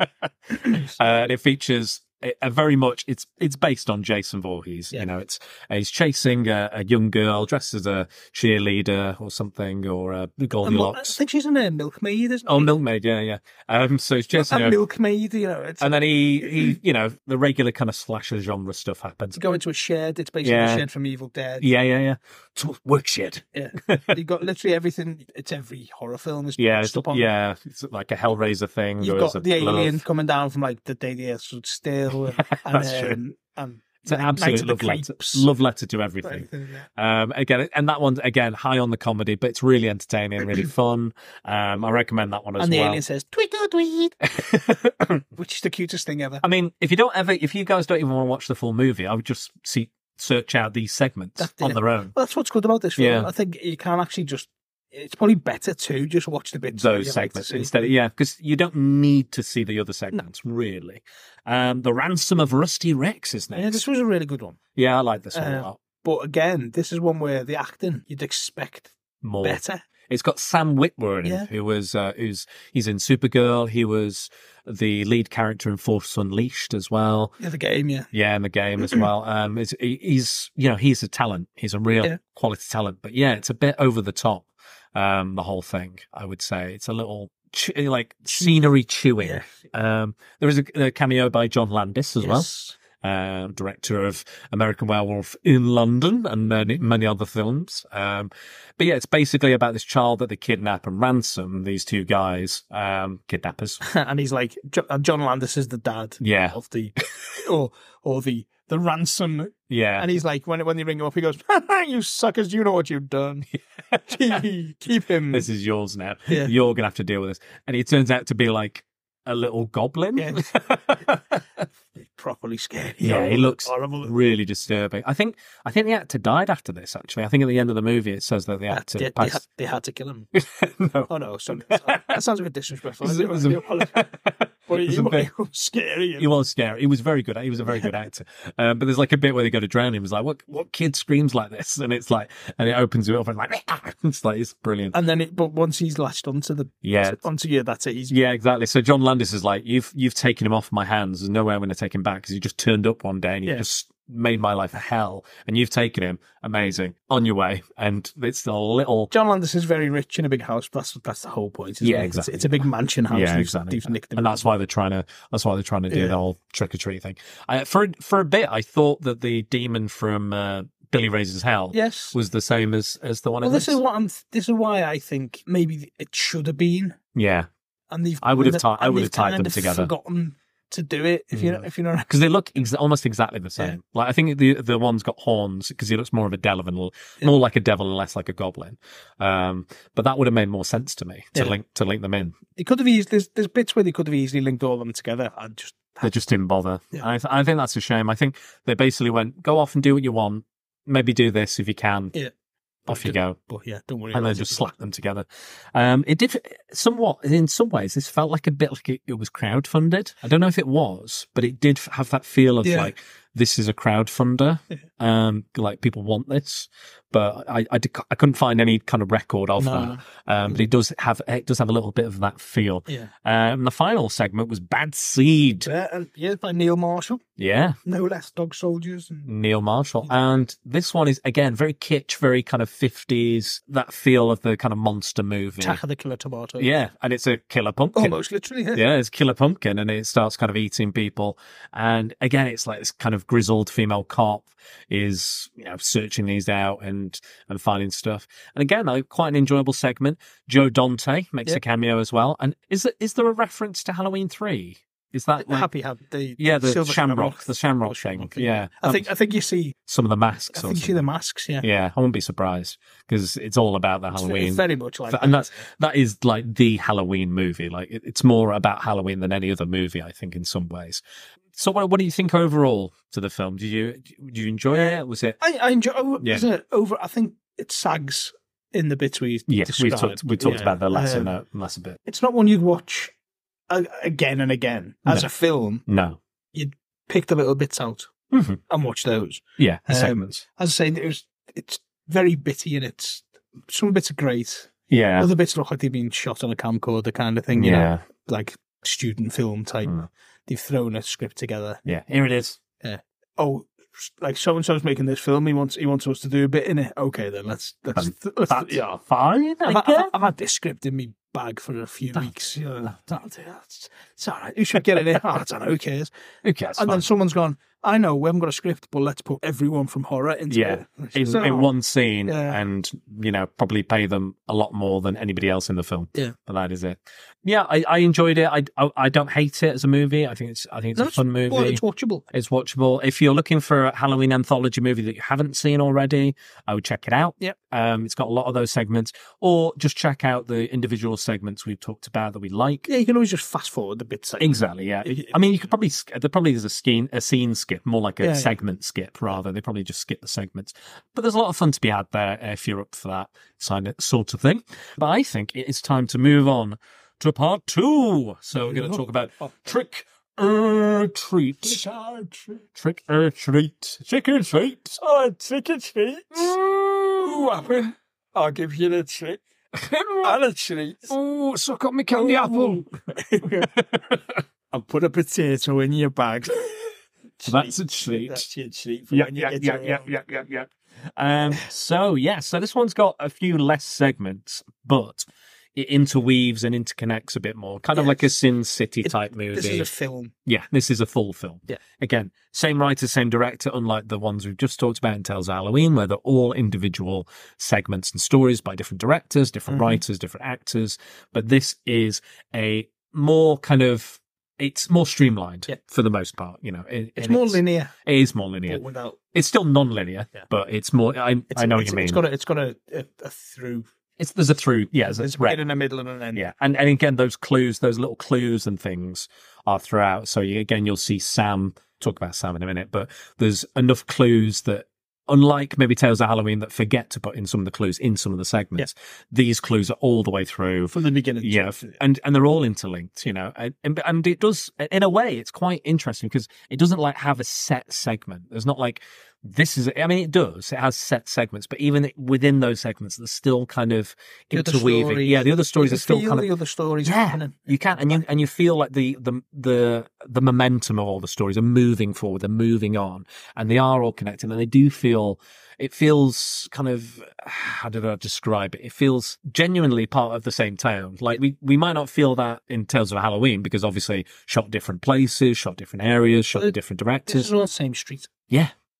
And it features very much. It's based on Jason Voorhees. Yeah. He's chasing a young girl dressed as a cheerleader or something, or a Goldilocks. I think she's in a milkmaid, isn't she? Oh, milkmaid, yeah. So it's just a milkmaid, and then he the regular kind of slasher genre stuff happens. You go into a shed. It's basically a shed from Evil Dead. Yeah. Work shed. Yeah, you got literally everything. It's every horror film. It's like a Hellraiser thing. You've got the alien coming down from like the day the earth stood still. That's true. And it's an absolute love letter to everything. Again, and that one's again high on the comedy, but it's really entertaining, really fun. I recommend that one as well. And the alien says "tweet or tweet," which is the cutest thing ever. I mean, if you guys don't even want to watch the full movie, I would just search out these segments on their own. Well, that's what's good about this film. Yeah. I think you can actually it's probably better to just watch the bits. Those segments instead. Because you don't need to see the other segments, really. The Ransom of Rusty Rex is next. Yeah, this was a really good one. Yeah, I like this one a lot. But again, this is one where the acting, you'd expect more. Better. It's got Sam Witwer in it, who was, he's in Supergirl. He was the lead character in Force Unleashed as well. Yeah, the game, yeah. Yeah, in the game as well. He's a talent. He's a real quality talent. But yeah, it's a bit over the top. The whole thing, I would say. It's a little scenery chewing. Yeah. There is a cameo by John Landis as well, director of American Werewolf in London and many other films. But yeah, it's basically about this child that they kidnap and ransom, these two guys, kidnappers. And he's like, John Landis is the dad of the, or the ransom. Yeah. And he's like, when they ring him up, he goes, you suckers, you know what you've done. Keep him. This is yours now. Yeah. You're going to have to deal with this. And he turns out to be like a little goblin. Yeah. Properly scary. Yeah, he looks horrible. Really disturbing. I think the actor died after this, actually. I think at the end of the movie it says that the actor passed. They had to kill him. No. Oh, no. That sounds a bit disrespectful. But he was scary. He was scary. He was very good. He was a very good actor. But there's like a bit where they go to drown him. It's like, what kid screams like this? And it's like, and it opens it up and like, it's brilliant. And then but once he's latched onto onto you, that's it. Yeah, exactly. So John Landis is like, you've taken him off my hands. There's no way I'm going to take him back because he just turned up one day and he just made my life a hell. And you've taken him. Amazing. On your way. And it's a little... John Landis is very rich in a big house. But that's the whole point. Isn't it? Exactly. It's a big mansion house. Yeah, exactly. And that's why they're trying to do the whole trick or treat thing. For a bit, I thought that the demon from Billy Raises Hell Yes. was the same as the one. Well, in this is what this is why I think maybe it should have been, Yeah, and they've I would have tied they've them kind of together. Forgotten to do it. If you know, Because they look almost exactly the same. Like I think the one's got horns because he looks more of a devil and more like a devil and less like a goblin. But that would have made more sense to me to link them in. They could have easily. There's bits where they could have easily linked all of them together. They just didn't bother. Yeah. I think that's a shame. I think they basically went, go off and do what you want. Maybe do this if you can. Yeah. Off you go. But yeah, don't worry. And they just slapped them together. It did somewhat, in some ways, this felt like a bit like it was crowdfunded. I don't know if it was, but it did have that feel of like, this is a crowdfunder. Like people want this, but I couldn't find any kind of record of that. But it does have a little bit of that feel. Yeah. The final segment was Bad Seed. By Neil Marshall. Yeah. No Less Dog Soldiers. Neil Marshall. And this one is, again, very kitsch, very kind of 50s, that feel of the kind of monster movie. Attack of the Killer Tomato. Yeah. And it's a killer pumpkin. Almost literally, Yeah, it's Killer Pumpkin, and it starts kind of eating people. And again, it's like this kind of grizzled female cop is, searching these out and finding stuff. And again, quite an enjoyable segment. Joe Dante makes a cameo as well. And is there a reference to Halloween 3? Is that like, Happy the the Shamrock thing? Yeah, I think you see some of the masks. I think you see the masks. Yeah, yeah. I wouldn't be surprised because it's all about the Halloween. It's very much like, and that is like the Halloween movie. Like it's more about Halloween than any other movie, I think, in some ways. So, what do you think overall to the film? Did you enjoy it? Was it? I enjoy. Yeah. I think it sags in the bits we described. we talked about the lesser bit. It's not one you'd watch again and again as a film. No, you'd pick the little bits out and watch those. Yeah, the segments. As I say, it's very bitty and some bits are great. Yeah, other bits look like they've been shot on a camcorder kind of thing. Yeah, like student film type. They've thrown a script together. Yeah, here it is. Yeah. Oh, like so and so's making this film. He wants us to do a bit in it. Okay, then let's fine. I've had this script in me bag for a few weeks. It's all right. You should get it in. I don't know. Who cares? Who cares? And then someone's gone, I know we haven't got a script, but let's put everyone from horror into it. In one scene, and probably pay them a lot more than anybody else in the film. Yeah, but that is it. Yeah, I enjoyed it. I don't hate it as a movie. I think it's a fun movie. Well, it's watchable. It's watchable. If you're looking for a Halloween anthology movie that you haven't seen already, I would check it out. Yep. It's got a lot of those segments, or just check out the individual segments we've talked about that we like. Yeah, you can always just fast forward the bits. Exactly. Yeah. I mean, you could probably there probably is a scene skip, more like a segment skip rather. They probably just skip the segments, but there's a lot of fun to be had there if you're up for that sort of thing. But I think it is time to move on to part 2. So we're going to talk about trick or treat. Trick or treat. Trick or treat. Oh, trick or treat. Ooh, I'll give you the treat. And a treat. Oh, suck up my candy apple. I'll put a potato in your bag. That's a treat. That's your treat. Yeah. So this one's got a few less segments, but it interweaves and interconnects a bit more, kind of like a Sin City type movie. This is a film. Yeah, this is a full film. Yeah. Again, same writer, same director, unlike the ones we've just talked about in Tales of Halloween, where they're all individual segments and stories by different directors, different writers, different actors. But this is a more kind of, it's more streamlined for the most part. It's more linear. It is more linear. It's still non-linear, but it's more. I know what you mean. It's got a through. There's a through. Yeah, there's a bit in the middle and an end. Yeah, and again, those little clues and things are throughout. So you'll see Sam. Talk about Sam in a minute, but there's enough clues that, unlike maybe Tales of Halloween that forget to put in some of the clues in some of the segments, these clues are all the way through from the beginning. Yeah, and they're all interlinked, and it does, in a way, it's quite interesting because it doesn't like have a set segment. There's not like it does. It has set segments, but even within those segments, there's still kind of interweaving. The other stories are still kind of the other stories. Happening. You can, and you feel like the momentum of all the stories are moving forward, they're moving on, and they are all connected, and they do feel. It feels kind of, how did I describe it? It feels genuinely part of the same town. Like we might not feel that in Tales of Halloween because obviously shot different places, shot different areas, shot different directors. It's all the same street. Yeah.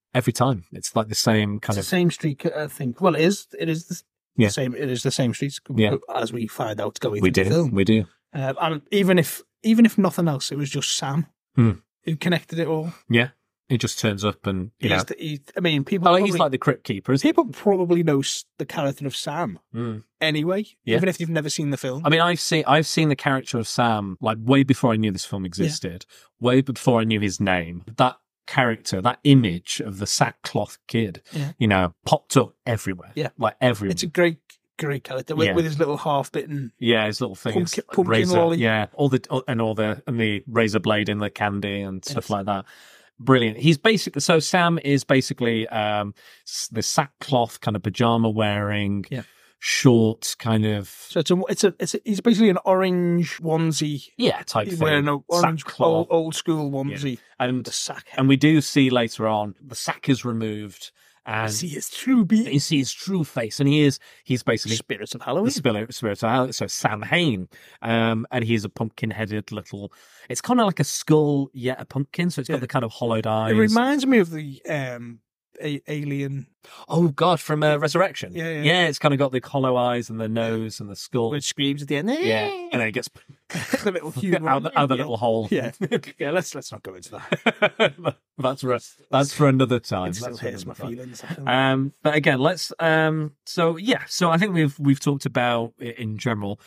every time. It's like the same kind It's of the same street, I think. Well, it is the Yeah. same. It is the same streets, Yeah. as we find out going we through the film. do. And even if nothing else, it was just Sam Hmm. who connected it all. Yeah, he just turns up and He's people. well, probably, he's like the crypt keeper, isn't he? people probably know the character of Sam Mm. anyway, Yeah. even if you've never seen the film. I mean, I've seen the character of Sam like way before I knew this film existed, way before I knew his name. That character, that image of the sackcloth kid, Yeah. popped up everywhere. Yeah. Like everywhere. It's a great character with, Yeah. with his little half-bitten. Yeah, his little thing, Pumpkin razor, lolly. yeah, all the razor blade in the candy and stuff like that. Brilliant. He's basically Sam is basically the sackcloth kind of pajama wearing, short kind of So he's basically an orange onesie. type He's thing. wearing an orange Sackcloth. old school onesie. and The sack. and we do see later on the sack is removed and See his true being. you see his true face, and he's basically Spirits of Halloween. the spirit of Halloween. So Sam Hain, and he's a pumpkin-headed little. It's kind of like a skull, yet a pumpkin. So it's got the kind of hollowed eyes. It reminds me of the Alien, Oh God, from Resurrection. Yeah. It's kind of got the hollow eyes and the nose and the skull. which screams at the end. yeah, and then it gets The little human out the little hole. Yeah, yeah. Let's not go into that. that's for another time. It still That's for hurts my another time. feelings. I feel. But again, let's so I think we've talked about it in general.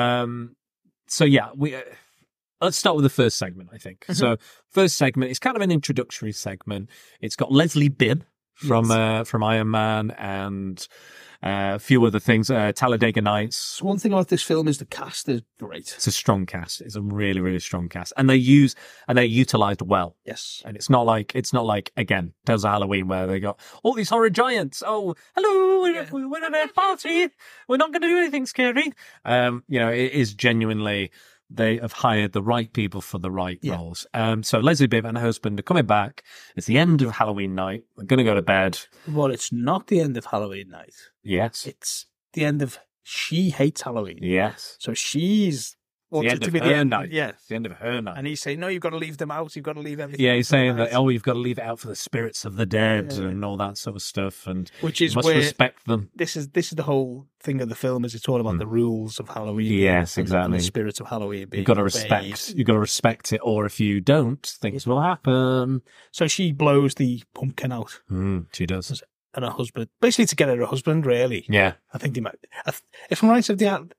Let's start with the first segment, I think. So first segment is kind of an introductory segment. It's got Leslie Bibb from Iron Man and a few other things, Talladega Nights. So one thing about this film is the cast is great. It's a strong cast. It's a really, really strong cast. And they're utilized well. Yes. And it's not like again, Tales of Halloween where they got all these horror giants. Oh, hello, we're at a party. We're not going to do anything scary. It is genuinely, they have hired the right people for the right roles. So Leslie Bibb and her husband are coming back. It's the end of Halloween night. They're going to go to bed. Well, it's not the end of Halloween night. Yes. It's the end of She Hates Halloween. Yes. So she's The wanted end to of be her the end. night. Yeah. It's the end of her night. And he's saying, no, you've got to leave them out. You've got to leave everything. Yeah, out he's for the saying night. that, you've got to leave it out for the spirits of the dead and all that sort of stuff. And Which is you must where respect them. this is the whole thing of the film, is it's all about the rules of Halloween. Yes, and exactly. the spirits of Halloween being You've got to obeyed. respect it, or if you don't, things will happen. So she blows the pumpkin out, She does. and her husband, basically to get at her husband, really. Yeah. I think they might. If I'm right,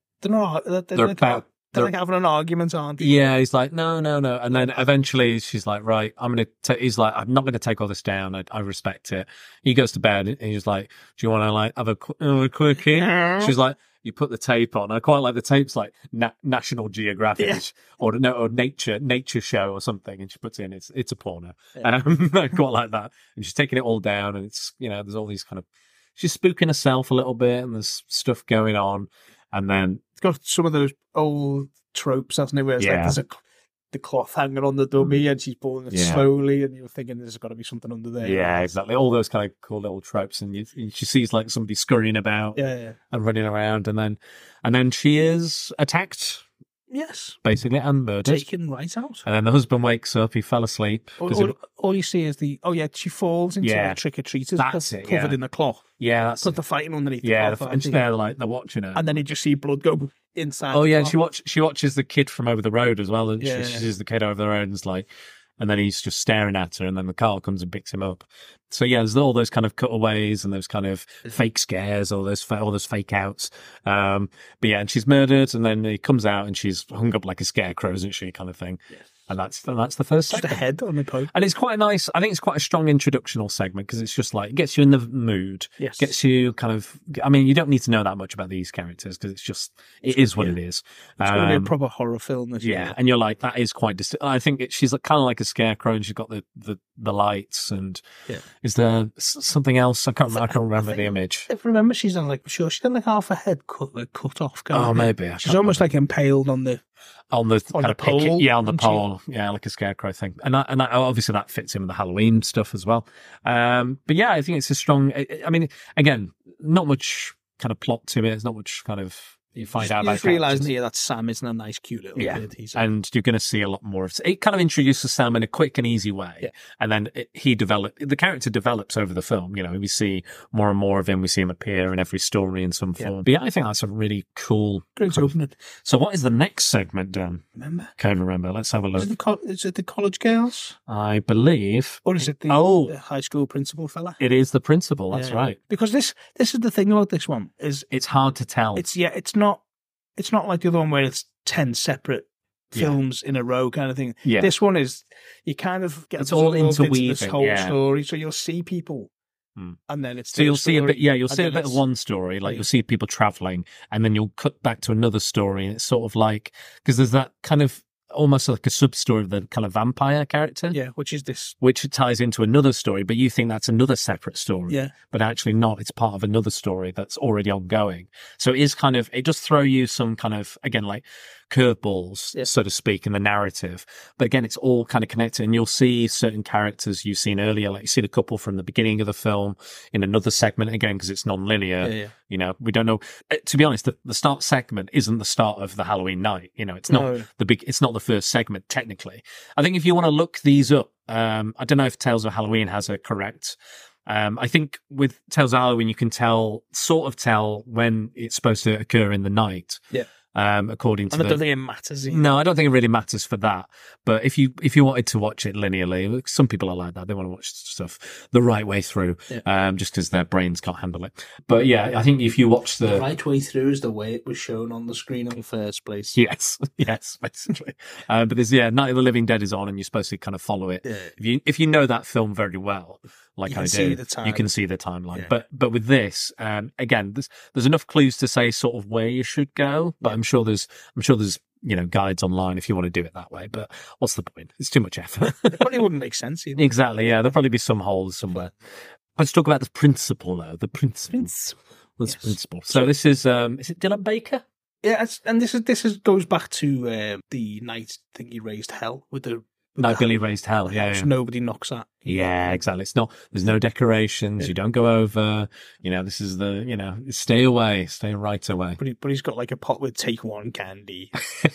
they're like having an argument, aren't they? Yeah, he's like, no. And then eventually she's like, right, he's like, I'm not going to take all this down. I respect it. He goes to bed and he's like, do you want to like have a quickie? She's like, you put the tape on. I quite like the tape's like National Geographic or Nature Show or something. And she puts in, it's a porno. I quite like that. And she's taking it all down and it's, there's all these kind of, she's spooking herself a little bit and there's stuff going on. And then It's got some of those old tropes, hasn't it? Where it's like there's the cloth hanging on the dummy and she's pulling it slowly, and you're thinking there's got to be something under there. Yeah, exactly. All those kind of cool little tropes, and she sees like somebody scurrying about, and running around, and then she is attacked, basically, and murdered, taken right out. And then the husband wakes up. He fell asleep. All you see is she falls into the trick or treaters covered in the cloth. Yeah, that's because they're fighting underneath. Yeah, the and they're watching her, and then you just see blood go inside. Oh yeah, and she watches the kid from over the road as well, and she sees the kid over the road, and it's like, and then he's just staring at her, and then the car comes and picks him up. So yeah, there's all those kind of cutaways and those kind of fake scares, all those fake outs. But yeah, and she's murdered, and then he comes out, and she's hung up like a scarecrow, isn't she, kind of thing. Yes. And that's the first just segment. a head on the post. And it's quite nice. I think it's quite a strong introductional segment because it's just like, it gets you in the mood. Yes. Gets you kind of, I mean, you don't need to know that much about these characters because it is what it is. It's going to be a proper horror film. Yeah. And you're like, that is quite I think she's kind of like a scarecrow, and she's got the lights, and is there something else? I can't remember the image. If I remember, she's done like half a head cut off. Maybe. She's almost like impaled on the pole. Yeah, on the pole. Yeah, like a scarecrow thing. And that, obviously that fits in with the Halloween stuff as well. But yeah, I think it's a strong, I mean, again, not much kind of plot to it. There's not much kind of, You find You out about just realising characters. here that Sam isn't a nice, cute little kid. He's And you're going to see a lot more of it. Kind of introduces Sam in a quick and easy way. Yeah. And then the character develops over the film. You know, we see more and more of him. We see him appear in every story in some form. But yeah, I think that's a really cool. great opening. So what is the next segment, Dan? Remember? Can't remember. Let's have a look. Is it the college girls? I believe Or is it the high school principal fella? it is the principal. That's Yeah. right. Because this is the thing about this one is It's hard to tell. it's not like the other one where it's 10 separate films in a row kind of thing. Yeah. This one is you kind of get It's all absorbed into this interweaving, whole yeah. story, so you'll see people, and then it's So you'll their see a story, bit, you'll and see a then bit of it's- one story, like yeah. you'll see people traveling, and then you'll cut back to another story, and it's sort of like, because there's that kind of almost like a sub story of the kind of vampire character, Yeah, which is this. which ties into another story, but you think that's another separate story, Yeah. but actually not. It's part of another story that's already ongoing. So it is kind of, it does throw you some kind of, again, like curveballs, so to speak, in the narrative. But again, it's all kind of connected, and you'll see certain characters you've seen earlier, like you see the couple from the beginning of the film in another segment again, because it's non-linear. Yeah. You know, we don't know. To be honest, the start segment isn't the start of the Halloween night. You know, it's not No. it's not the first segment technically. I think if you want to look these up, I don't know if Tales of Halloween has a correct. I think with Tales of Halloween, you can sort of tell when it's supposed to occur in the night. Yeah. According to And I don't think it matters. Either. no, I don't think it really matters for that. But if you wanted to watch it linearly, some people are like that. They want to watch stuff the right way through, just because their brains can't handle it. But yeah, I think if you watch The right way through is the way it was shown on the screen in the first place. yes, basically. But there's Night of the Living Dead is on, and you're supposed to kind of follow it. Yeah. If you know that film very well, like You can I see do, the you can time. see the timeline. Yeah. But with this, again, there's enough clues to say sort of where you should go. But I'm sure there's guides online if you want to do it that way. But what's the point? It's too much effort. It probably wouldn't make sense either. Exactly. Yeah, there'll probably be some holes somewhere. Let's talk about the principal though. The principal. Yes. Principal. So this is it Dylan Baker? Yeah, and this goes back to the night thing he raised hell with the No, Billy Raised Hell. Yeah, house yeah. nobody knocks at. Yeah, exactly. It's not, there's no decorations. You don't go over, this is stay away, stay right away. But he's got like a pot with take one candy.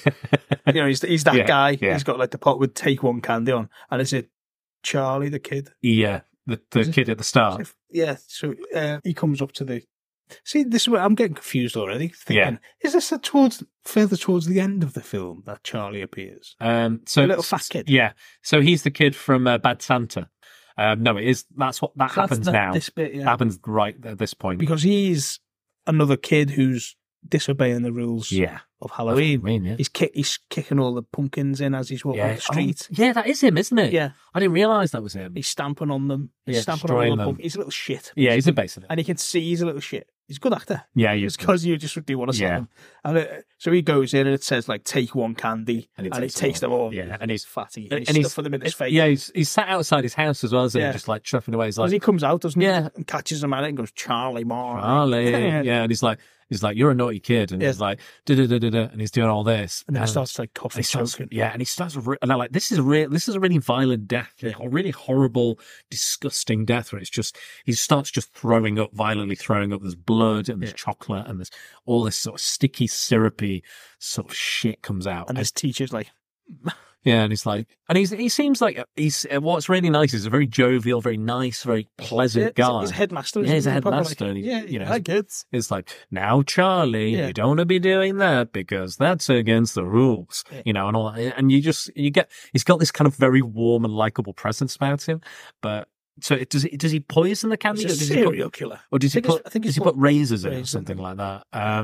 He's that Yeah, guy. yeah. He's got like the pot with take one candy on. And is it Charlie the kid? Yeah, the kid at the start. Yeah. So he comes up to the. See, this is where I'm getting confused already. Thinking, is this further towards the end of the film that Charlie appears? So The little fat kid. Yeah. So he's the kid from Bad Santa. No, it is. That happens now. This bit, yeah. Happens right at this point. Because he's another kid who's disobeying the rules of Halloween. Yeah. He's kicking all the pumpkins in as he's walking up the street. Oh, yeah, that is him, isn't it? Yeah. I didn't realise that was him. He's stamping on them. He's Yeah, stamping on all destroying the them. pumpkins. He's a little shit. Yeah, he's a base of it. And you can see he's a little shit. He's a good actor. Yeah, It's because you just do want to sell him. And so he goes in and it says like, take one candy. And he takes them all. Yeah, and he's fatty. and And he's he's stuffing them in his face. Yeah, he's sat outside his house as well, isn't he? Yeah. Just like chuffing away. He's Because like, he comes out, doesn't he? Yeah. And catches him at it and goes, Charlie Moore. Charlie. Yeah, and he's like, you're a naughty kid. And he's like, da-da-da-da-da, and he's doing all this. And then he starts like coughing, choking. Yeah, and he starts, and I'm like, this is a really violent death, a really horrible, disgusting death where he starts just violently throwing up. There's blood and there's chocolate and there's all this sort of sticky, syrupy sort of shit comes out. And his teacher's like, yeah, and he's like, and he seems like what's really nice is a very jovial, very nice, very pleasant guy. He's a headmaster. Yeah, he's a isn't he? Probably headmaster. Like, and he, hi kids. it's like, now, Charlie, you don't want to be doing that because that's against the rules, and all that. And he's got this kind of very warm and likable presence about him. But so does he poison the candy? He's a serial killer. Or does he put razors in or razors something like that?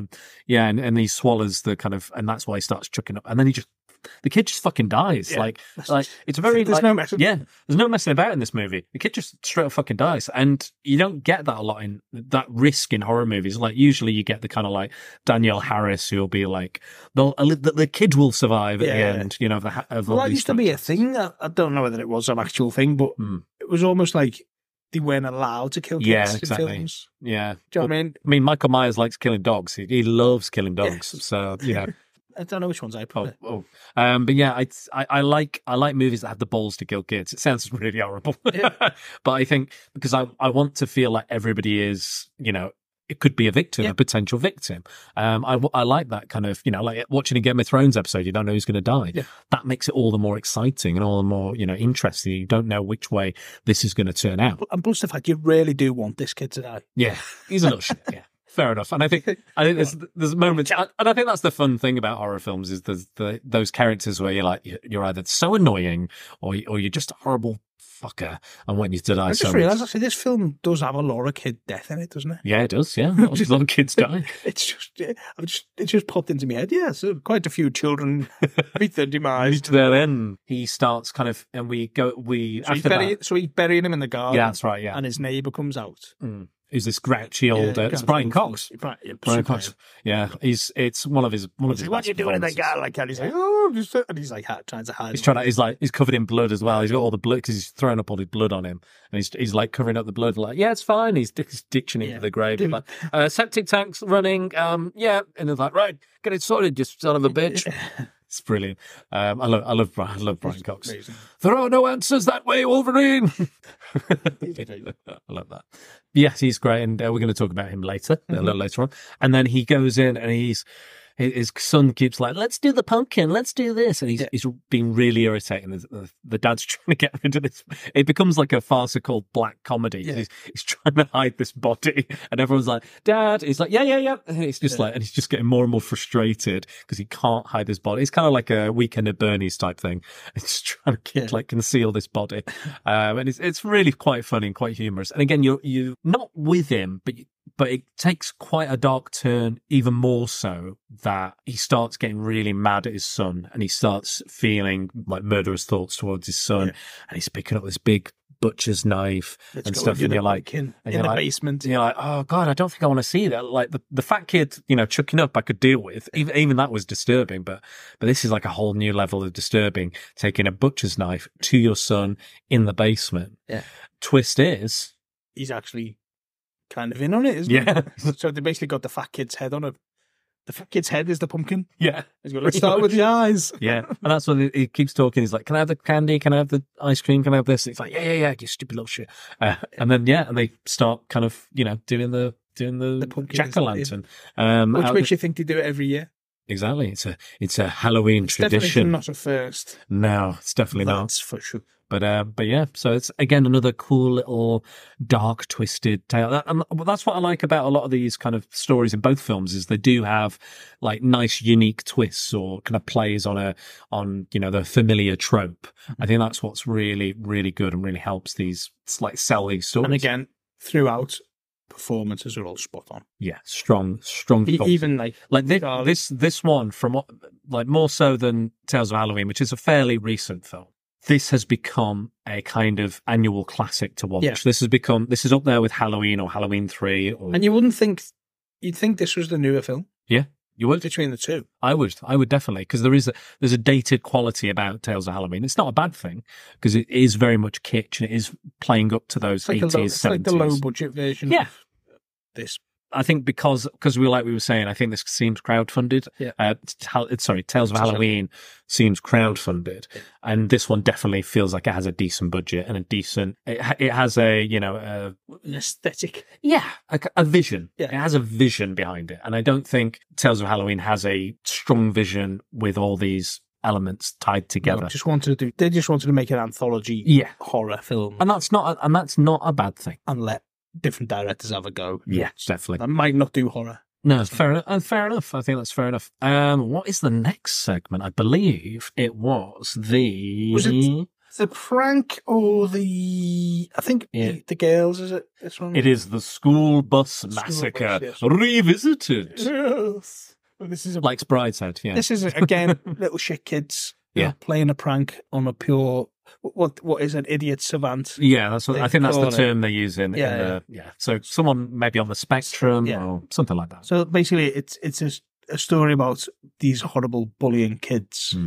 And he swallows the kind of, and that's why he starts chucking up. And then the kid just fucking dies. Yeah. Like it's very, There's no messing. yeah, there's no messing about in this movie. The kid just straight up fucking dies. And you don't get that a lot in that risk in horror movies. Like usually you get the kind of like Danielle Harris who'll be like, the kid will survive at the end, Well, that used to be a thing. I don't know whether it was an actual thing, but it was almost like they weren't allowed to kill kids in films. Yeah. Do you know what I mean? I mean, Michael Myers likes killing dogs. He loves killing dogs. Yes. So, I don't know which ones I put. But yeah, I like movies that have the balls to kill kids. It sounds really horrible, but I think because I want to feel like everybody is it could be a victim, a potential victim. I like that kind of, like watching a Game of Thrones episode, you don't know who's going to die. Yeah. That makes it all the more exciting and all the more, interesting. You don't know which way this is going to turn out. And plus the fact you really do want this kid to die. Yeah, he's a little shit, yeah. Fair enough. And I think there's moments, and I think that's the fun thing about horror films is there's those characters where you're either so annoying or you're just a horrible fucker and want you to die. I just realised actually this film does have a lot of kid death in it, doesn't it? Yeah, it does. Yeah, a lot of kids die. It's just popped into my head. Yeah, so quite a few children meet their demise. To their end, he starts kind of, and so he's burying him in the garden. Yeah, that's right. Yeah, and his neighbour comes out. Who's this grouchy old? It's Brian Cox. Brian Cox. Yeah, it's one of his. What are you doing in the garden like that? He's like, and he's like trying to hide. He's covered in blood as well. He's got all the blood because he's thrown up all his blood on him, and he's like covering up the blood. Like, yeah, it's fine. He's ditching into the grave. Like, septic tanks running. Yeah, and it's like, right, get it sorted, just son of a bitch. It's brilliant. I love Brian Cox. Amazing. There are no answers that way, Wolverine. I love that. Yes, he's great, and we're going to talk about him later, a little later on. And then he goes in, and his son keeps like, let's do the pumpkin, let's do this. And he's being really irritating. The dad's trying to get rid of this. It becomes like a farcical black comedy. Yeah. He's trying to hide this body. And everyone's like, Dad. He's like, yeah. And he's just and he's just getting more and more frustrated because he can't hide this body. It's kind of like a Weekend at Bernie's type thing. He's trying to conceal this body. And it's really quite funny and quite humorous. And again, you're not with him, but it takes quite a dark turn, even more so that he starts getting really mad at his son and he starts feeling like murderous thoughts towards his son. And he's picking up this big butcher's knife and stuff. And you're like, in the basement. And you're like, oh God, I don't think I want to see that. Like the fat kid, chucking up, I could deal with. Even that was disturbing, but this is like a whole new level of disturbing, taking a butcher's knife to your son in the basement. Yeah. Twist is, he's actually kind of in on it, isn't he? So they basically got the fat kid's head on it. The fat kid's head is the pumpkin. Yeah. He's got, let's start with the eyes. Yeah. And that's when he keeps talking. He's like, can I have the candy? Can I have the ice cream? Can I have this? And he's like, yeah, you stupid little shit. And then, and they start kind of, doing the jack-o'-lantern. Which makes you think they do it every year. Exactly. It's a Halloween tradition. Definitely not a first. No, it's definitely not. That's for sure. But yeah, so it's again another cool little dark twisted tale. And that's what I like about a lot of these kind of stories in both films is they do have like nice unique twists or kind of plays on the familiar trope. I think that's what's really, really good and really helps these like sell these stories. And again, throughout, performances are all spot on. Yeah, strong. Even like this one from like more so than Tales of Halloween, which is a fairly recent film. This has become a kind of annual classic to watch. Yeah. This is up there with Halloween or Halloween 3. And you'd think this was the newer film. Yeah, you would. Between the two. I would definitely, because there's a dated quality about Tales of Halloween. It's not a bad thing, because it is very much kitsch and it is playing up to those 80s, 70s. It's like the low budget version of this. I think because we were saying, I think this seems crowdfunded. Yeah. Tales of Halloween seems crowdfunded, and this one definitely feels like it has a decent budget and it has an aesthetic. Yeah, a vision. Yeah. It has a vision behind it, and I don't think Tales of Halloween has a strong vision with all these elements tied together. They just wanted to make an anthology horror film, and that's not a bad thing. And let different directors have a go. Yeah, definitely. That might not do horror. No, fair enough. I think that's fair enough. What is the next segment? I believe it was the prank or the... I think the girls, is it? This one? It is the school bus massacre revisited. Yes. Well, this is like Brideshead, yeah. This is, again, little shit kids playing a prank on a pure... What is an idiot savant? Yeah, that's what I think. That's the term they use in. So someone maybe on the spectrum or something like that. So basically, it's a story about these horrible bullying kids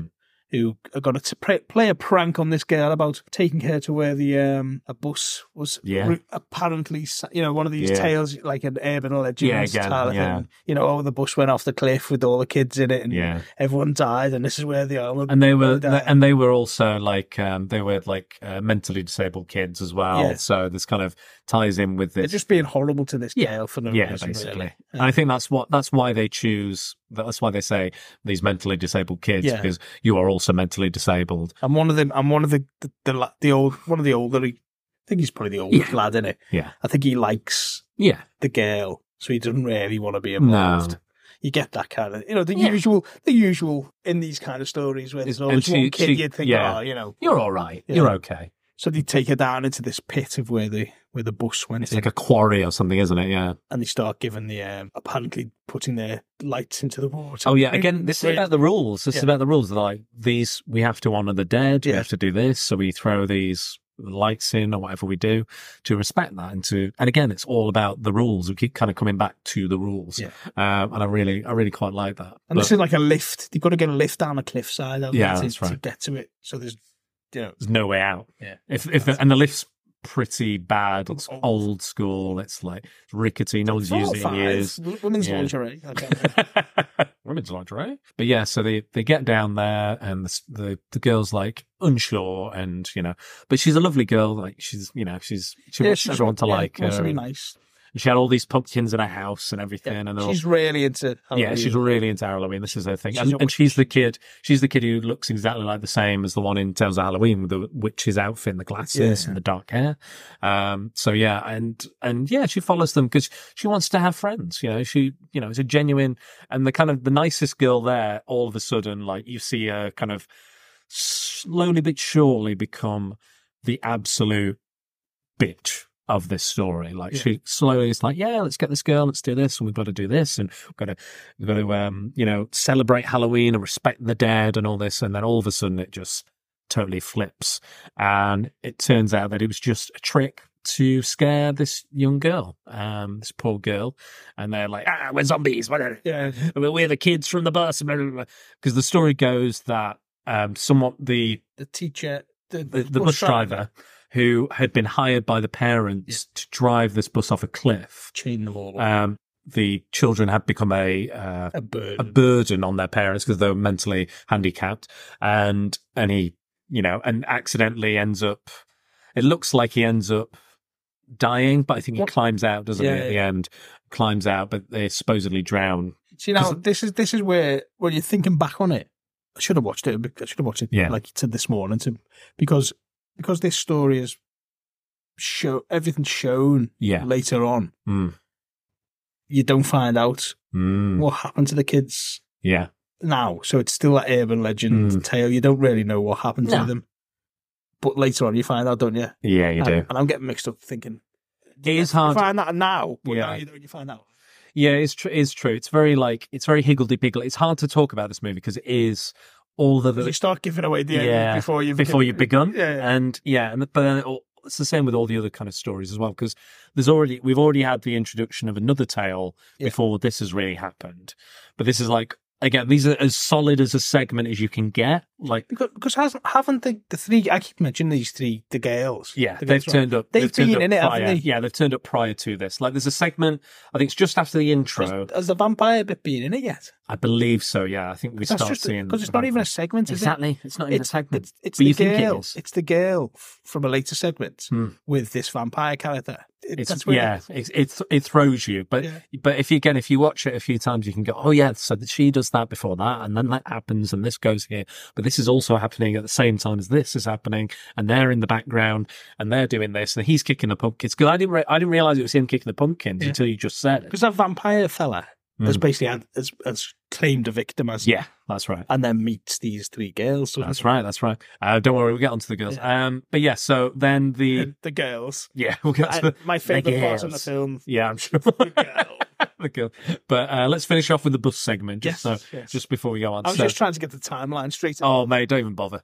who are going to play a prank on this girl about taking her to where the a bus was apparently, one of these tales, like an urban legend style thing. The bus went off the cliff with all the kids in it, and everyone died, and this is where they are. And they were also like mentally disabled kids as well. Yeah. So this kind of ties in with this. They're just being horrible to this girl for no reason, basically. Really. And I think that's why they choose. That's why they say these mentally disabled kids, because you are also mentally disabled. I'm one of them. I'm one of the older. I think he's probably the oldest lad in it. Yeah. I think he likes the girl, so he doesn't really want to be involved. No. You get that kind of, the usual in these kind of stories where there's always one kid you'd think, you're all right, you're okay. So they take her down into this pit of where the bus went. It's like a quarry or something, isn't it? Yeah. And they start giving apparently putting their lights into the water. Oh yeah, again, this is about the rules. This is about the rules. Like these, we have to honour the dead. We have to do this, so we throw these lights in or whatever we do to respect that, and again, it's all about the rules. We keep kind of coming back to the rules, and I really quite like that. This is like a lift. You've got to get a lift down a cliffside. That's right. To get to it. So there's no way out. Yeah. And the lift's pretty bad. It's old school. It's like rickety. No one's using it in years. Women's lingerie. Women's lingerie. But yeah, so they get down there, and the girl's like unsure, and but she's a lovely girl. Like she wants everyone to like her. Wants to be nice. She had all these pumpkins in her house and everything, and she's really into Halloween. Yeah, she's really into Halloween. This is her thing, and she's the kid. She's the kid who looks exactly like the same as the one in Tales of Halloween, with the witch's outfit, and the glasses, and the dark hair. She follows them because she wants to have friends. It's a genuine, and the nicest girl there. All of a sudden, like you see her kind of slowly but surely become the absolute bitch of this story. Like she slowly is like, let's get this girl, let's do this, and we've got to do this, and we've got to celebrate Halloween and respect the dead and all this, and then all of a sudden it just totally flips, and it turns out that it was just a trick to scare this young girl, this poor girl, and they're like, we're zombies, whatever. We're the kids from the bus, because the story goes that somewhat the teacher, the bus driver, who had been hired by the parents to drive this bus off a cliff. Chain them all. The children had become a burden on their parents because they were mentally handicapped, and he, and accidentally ends up. It looks like he ends up dying, but I think he climbs out, doesn't he? At the end, climbs out, but they supposedly drown. See, now this is where when you're thinking back on it, I should have watched it. Like you said this morning, because this story is everything's shown later on. You don't find out what happened to the kids now. So it's still that urban legend tale. You don't really know what happened to them. But later on you find out, don't you? Yeah, you do. And I'm getting mixed up thinking. It is hard. You find that now, but now you find out. Yeah, it's true. It's very higgledy-piggledy. It's hard to talk about this movie because it is all the... You start giving away the end before you've begun. Yeah. But it's the same with all the other kind of stories as well, because we've already had the introduction of another tale before this has really happened. But this is like, again, these are as solid as a segment as you can get. Like because haven't the three? I keep mentioning these three, the girls. Yeah, they've turned up. They've been in it, haven't they? Yeah, they've turned up prior to this. Like, there's a segment. I think it's just after the intro. Has the vampire bit been in it yet? I believe so. Yeah, I think we start seeing because it's not even a segment. Exactly, it's not even a segment. It's the girl. It's the girl from a later segment with this vampire character. It throws you, but if you watch it a few times, you can go, oh yeah, so she does that before that, and then that happens, and this goes here, but this is also happening at the same time as this is happening, and they're in the background, and they're doing this, and he's kicking the pumpkins. Because I didn't realize it was him kicking the pumpkins until you just said it. Because that vampire fella has basically has claimed a victim as that's right, and then meets these three girls. That's right. Don't worry, we'll get onto the girls. But yeah, so then the girls. Yeah, we'll get to my favourite part in the film. Yeah, I'm sure. The girl. But let's finish off with the bus segment, just before we go on. I was just trying to get the timeline straight. Oh, mate, don't even bother.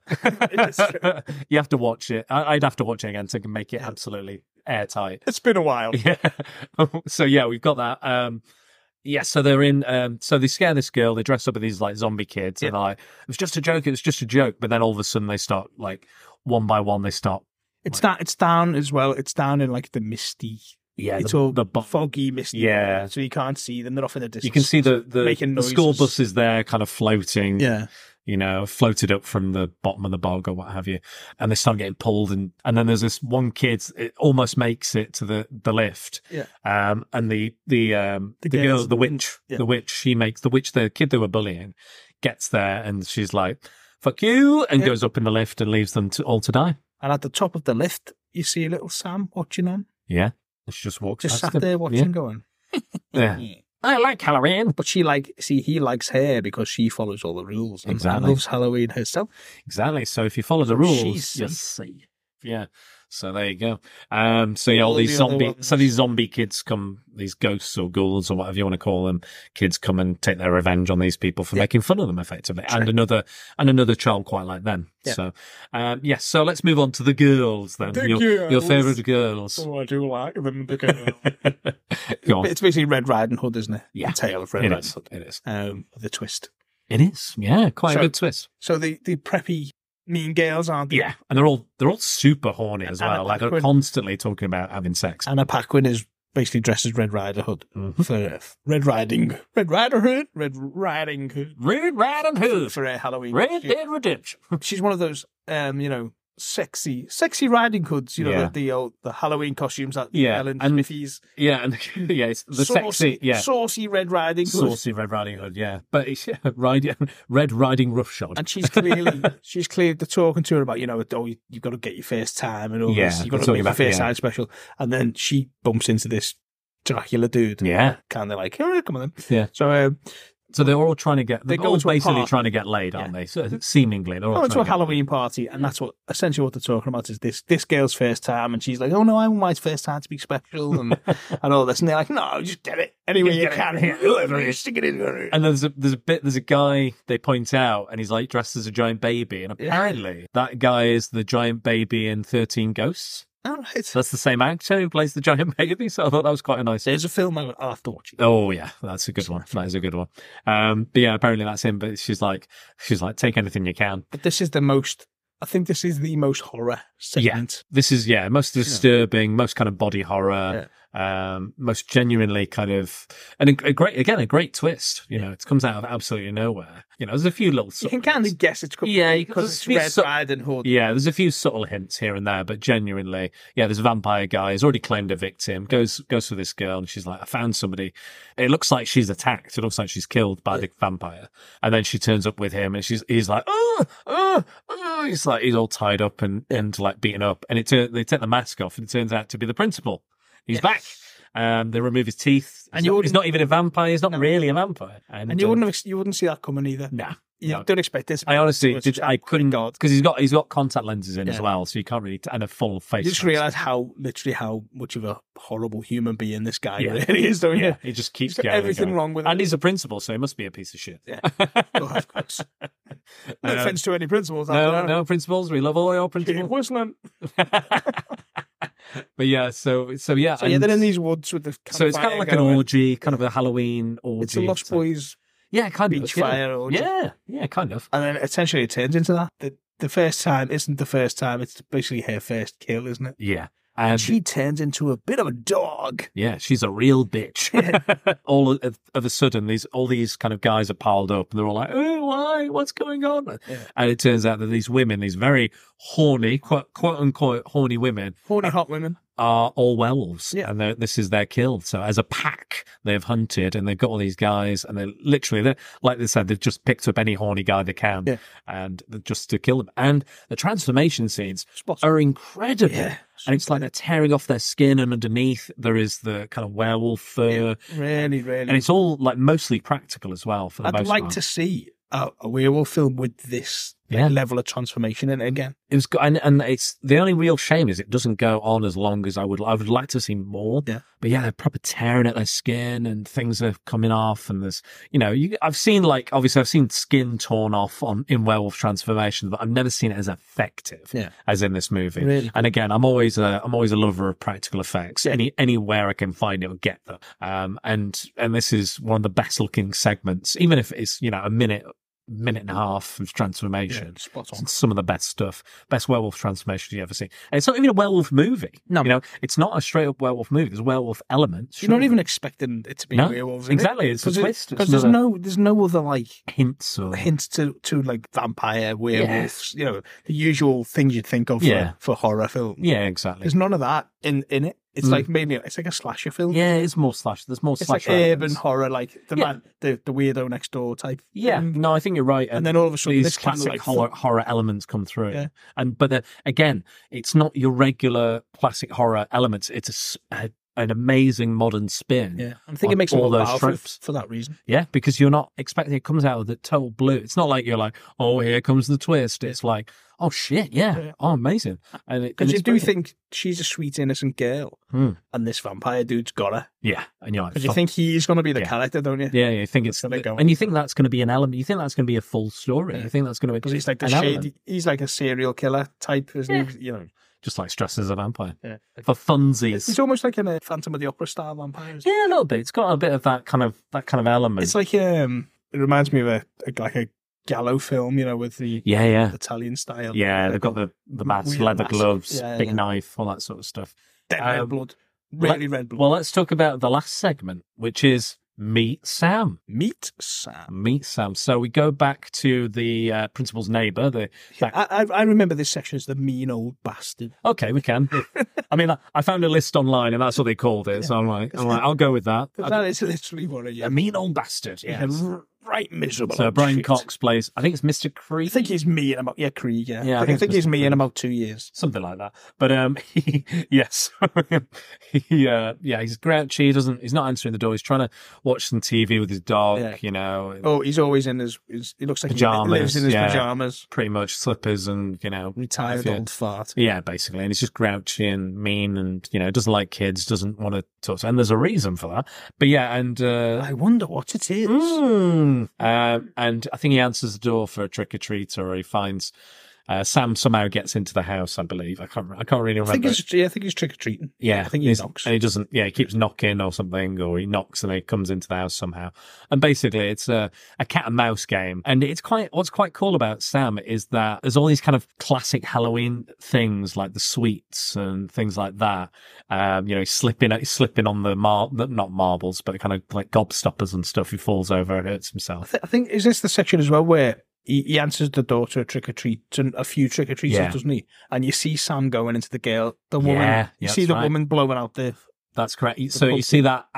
You have to watch it. I'd have to watch it again so I can make it absolutely airtight. It's been a while. Yeah. So yeah, we've got that. Yeah, so they're in. So they scare this girl. They dress up with these like zombie kids, and they're like, "It was just a joke. It was just a joke." But then all of a sudden, they start like one by one. They stop. It's not. It's down as well. It's down in like the misty. Yeah, it's all the foggy, misty. Yeah, so you can't see them. They're off in the distance. You can see making the school buses there, kind of floating. Yeah. You know, floated up from the bottom of the bog or what have you. And they start getting pulled. And then there's this one kid, it almost makes it to the lift. Yeah. And the girl, the witch, the kid they were bullying gets there and she's like, fuck you, and goes up in the lift and leaves them all to die. And at the top of the lift, you see little Sam watching on. Yeah. She just walks just sat there watching, going. Yeah. I like Halloween. But he likes her because she follows all the rules. And loves Halloween herself. Exactly. So if you follow the rules, you're safe. Yeah. So there you go. So yeah, all these zombie kids come, these ghosts or ghouls or whatever you want to call them, kids come and take their revenge on these people for making fun of them effectively. Sure. And another child quite like them. Yeah. So, yes. So let's move on to the girls then. Your favourite girls. Oh, I do like them, the girls. It's basically Red Riding Hood, isn't it? Yeah. The tale of Red Riding Hood. It is. The twist. It is. Yeah. Quite a good twist. So the preppy mean girls, aren't they? Yeah, and they're all super horny as well. Like they're constantly talking about having sex. Anna Paquin is basically dressed as Red Rider Hood for Red Riding Hood for Halloween. Red Dead Redemption. She's one of those, sexy riding hoods, the Halloween costumes that Ellen Smithies. Yeah, and it's the saucy Red Riding Hood. Saucy Red Riding Hood, yeah. But it's Red Riding Roughshod. And she's clearly talking to her about, you've got to get your first time and all this. You've got to make your first time special. And then she bumps into this Dracula dude. Yeah. Kind of like, oh, come on then. Yeah. So they're all trying to get, they're all basically trying to get laid, aren't they? So, seemingly. They're all going to a Halloween party, and that's essentially what they're talking about is this girl's first time, and she's like, oh no, I want my first time to be special, and all this, and they're like, no, just get it anyway you can. Stick it in. And there's a guy they point out, and he's like dressed as a giant baby, and apparently that guy is the giant baby in 13 Ghosts. Oh, right. That's the same actor who plays the giant baby, so I thought that was quite a nice. There's a film I'll have to watch. Oh yeah, that's a good one. That is a good one. But yeah, apparently that's him. But she's like, take anything you can. But this is the most horror segment. Yeah, this is most disturbing, most kind of body horror. Most genuinely kind of, and a great twist. It comes out of absolutely nowhere. There's a few little. You can kind of guess it's because it's Red Riding Hood. Yeah, there's a few subtle hints here and there, but genuinely, there's a vampire guy. He's already claimed a victim. Goes for this girl, and she's like, I found somebody. It looks like she's attacked. It looks like she's killed by the vampire, and then she turns up with him, and he's like, he's all tied up and like beaten up, and they take the mask off, and it turns out to be the principal. He's back. They remove his teeth. He's not even a vampire. He's not really a vampire. And you wouldn't see that coming either. Nah. You don't expect this. I honestly I couldn't go because he's got contact lenses in as well, so you can't really and a full face. You just realise how much of a horrible human being this guy really is, don't you? He just keeps going. Everything wrong with him. And he's a principal, so he must be a piece of shit. Yeah. Of course. No offence to any principals. No principals. We love all your principals. Keep whistling. But so they're in these woods with the. So it's kind of like an orgy, kind of a Halloween orgy. It's a Lost Boys. Yeah, kind of. Beach fire orgy. Yeah, kind of. And then essentially it turns into that. The first time isn't the first time. It's basically her first kill, isn't it? Yeah. And she turns into a bit of a dog. Yeah, she's a real bitch. All of a sudden, all these kind of guys are piled up, and they're all like, "Oh, why? What's going on?" Yeah. And it turns out that these women, these very horny, quote unquote horny women, hot women, are all werewolves, and this is their kill. So as a pack, they've hunted, and they've got all these guys, and they're like they said, they've just picked up any horny guy they can, and just to kill them. And the transformation scenes are incredible. Yeah. And it's like they're tearing off their skin, and underneath there is the kind of werewolf fur. Yeah, really, really. And it's all like mostly practical as well. For the most part. I'd like to see a werewolf film with this level of transformation in it again. It was, and it's the only real shame is it doesn't go on as long as I would like to see more. Yeah. But yeah, they're proper tearing at their skin and things are coming off. And there's, I've seen skin torn off in werewolf transformation, but I've never seen it as effective as in this movie. Really? And again, I'm always a lover of practical effects. Yeah. Anywhere I can find it, I'll get them. And this is one of the best looking segments, even if it's, a minute and a half of transformation. Yeah, spot on. It's some of the best stuff, best werewolf transformation you ever see. And it's not even a werewolf movie. No. It's not a straight up werewolf movie. There's werewolf elements. You're not even expecting it to be werewolves. Exactly. It's a twist. Because there's no other like hints to like vampire, werewolves, the usual things you'd think of for horror film. Yeah, exactly. There's none of that in it. It's like mainly it's like a slasher film. Yeah, it's more slasher. There's more slasher. It's like urban horror, like the weirdo next door type. Yeah, no, I think you're right. And then all of a sudden, these classic horror elements come through. Yeah. But again, it's not your regular classic horror elements. It's an amazing modern spin. Yeah, I think it makes all those tropes for that reason. Yeah, because you're not expecting it comes out of the total blue. It's not like you're like, oh, here comes the twist. It's like, oh shit, yeah. Oh, amazing. And because you do think she's a sweet innocent girl, and this vampire dude's got her. Yeah, and you're like, because you think he's going to be the character, don't you? Yeah, you think and you think that's going to be an element. You think that's going to be a full story. You think that's going to be because he's like the shady. He's like a serial killer type, isn't he? Just like Stress as a vampire. Yeah. For funsies. It's almost like a Phantom of the Opera style vampire. Yeah, a little bit. It's got a bit of that kind of element. It's like it reminds me of a Gallo film, with the Italian style. Yeah, they've got the mask, leather gloves, big knife, all that sort of stuff. Red blood. Really red blood. Well, let's talk about the last segment, which is Meet Sam. Meet Sam. Meet Sam. So we go back to the principal's neighbour. I remember this section as the mean old bastard. Okay, we can. I mean, I found a list online, and that's what they called it. So I'm like, I'll go with that. That is literally what a mean old bastard. Yeah. Right miserable. So Brian Cox plays, I think it's Mr. Krieg. I think he's me in about, Krieg, yeah. I think he's me in about 2 years. Something like that. But, he's grouchy. He's not answering the door. He's trying to watch some TV with his dog, Oh, he's always in he looks like pajamas. He lives in his pajamas. Pretty much slippers and, retired old fart. Yeah, basically. And he's just grouchy and mean and, doesn't like kids, doesn't want to talk to, and there's a reason for that. But yeah, and, I wonder what it is. And I think he answers the door for a trick-or-treater, or he finds Sam somehow gets into the house, I believe. I can't really remember. I think he's trick-or-treating. Yeah. I think he knocks. And he doesn't, he keeps knocking or something, or he knocks and he comes into the house somehow. And basically it's a cat and mouse game. And what's quite cool about Sam is that there's all these kind of classic Halloween things, like the sweets and things like that. He's slipping on the not marbles, but kind of like gobstoppers and stuff. He falls over and hurts himself. I think, is this the section as well where he answers the door to a trick-or-treat, to a few trick-or-treaters, doesn't he? And you see Sam going into the woman. You see the woman blowing out the... That's correct. So you see that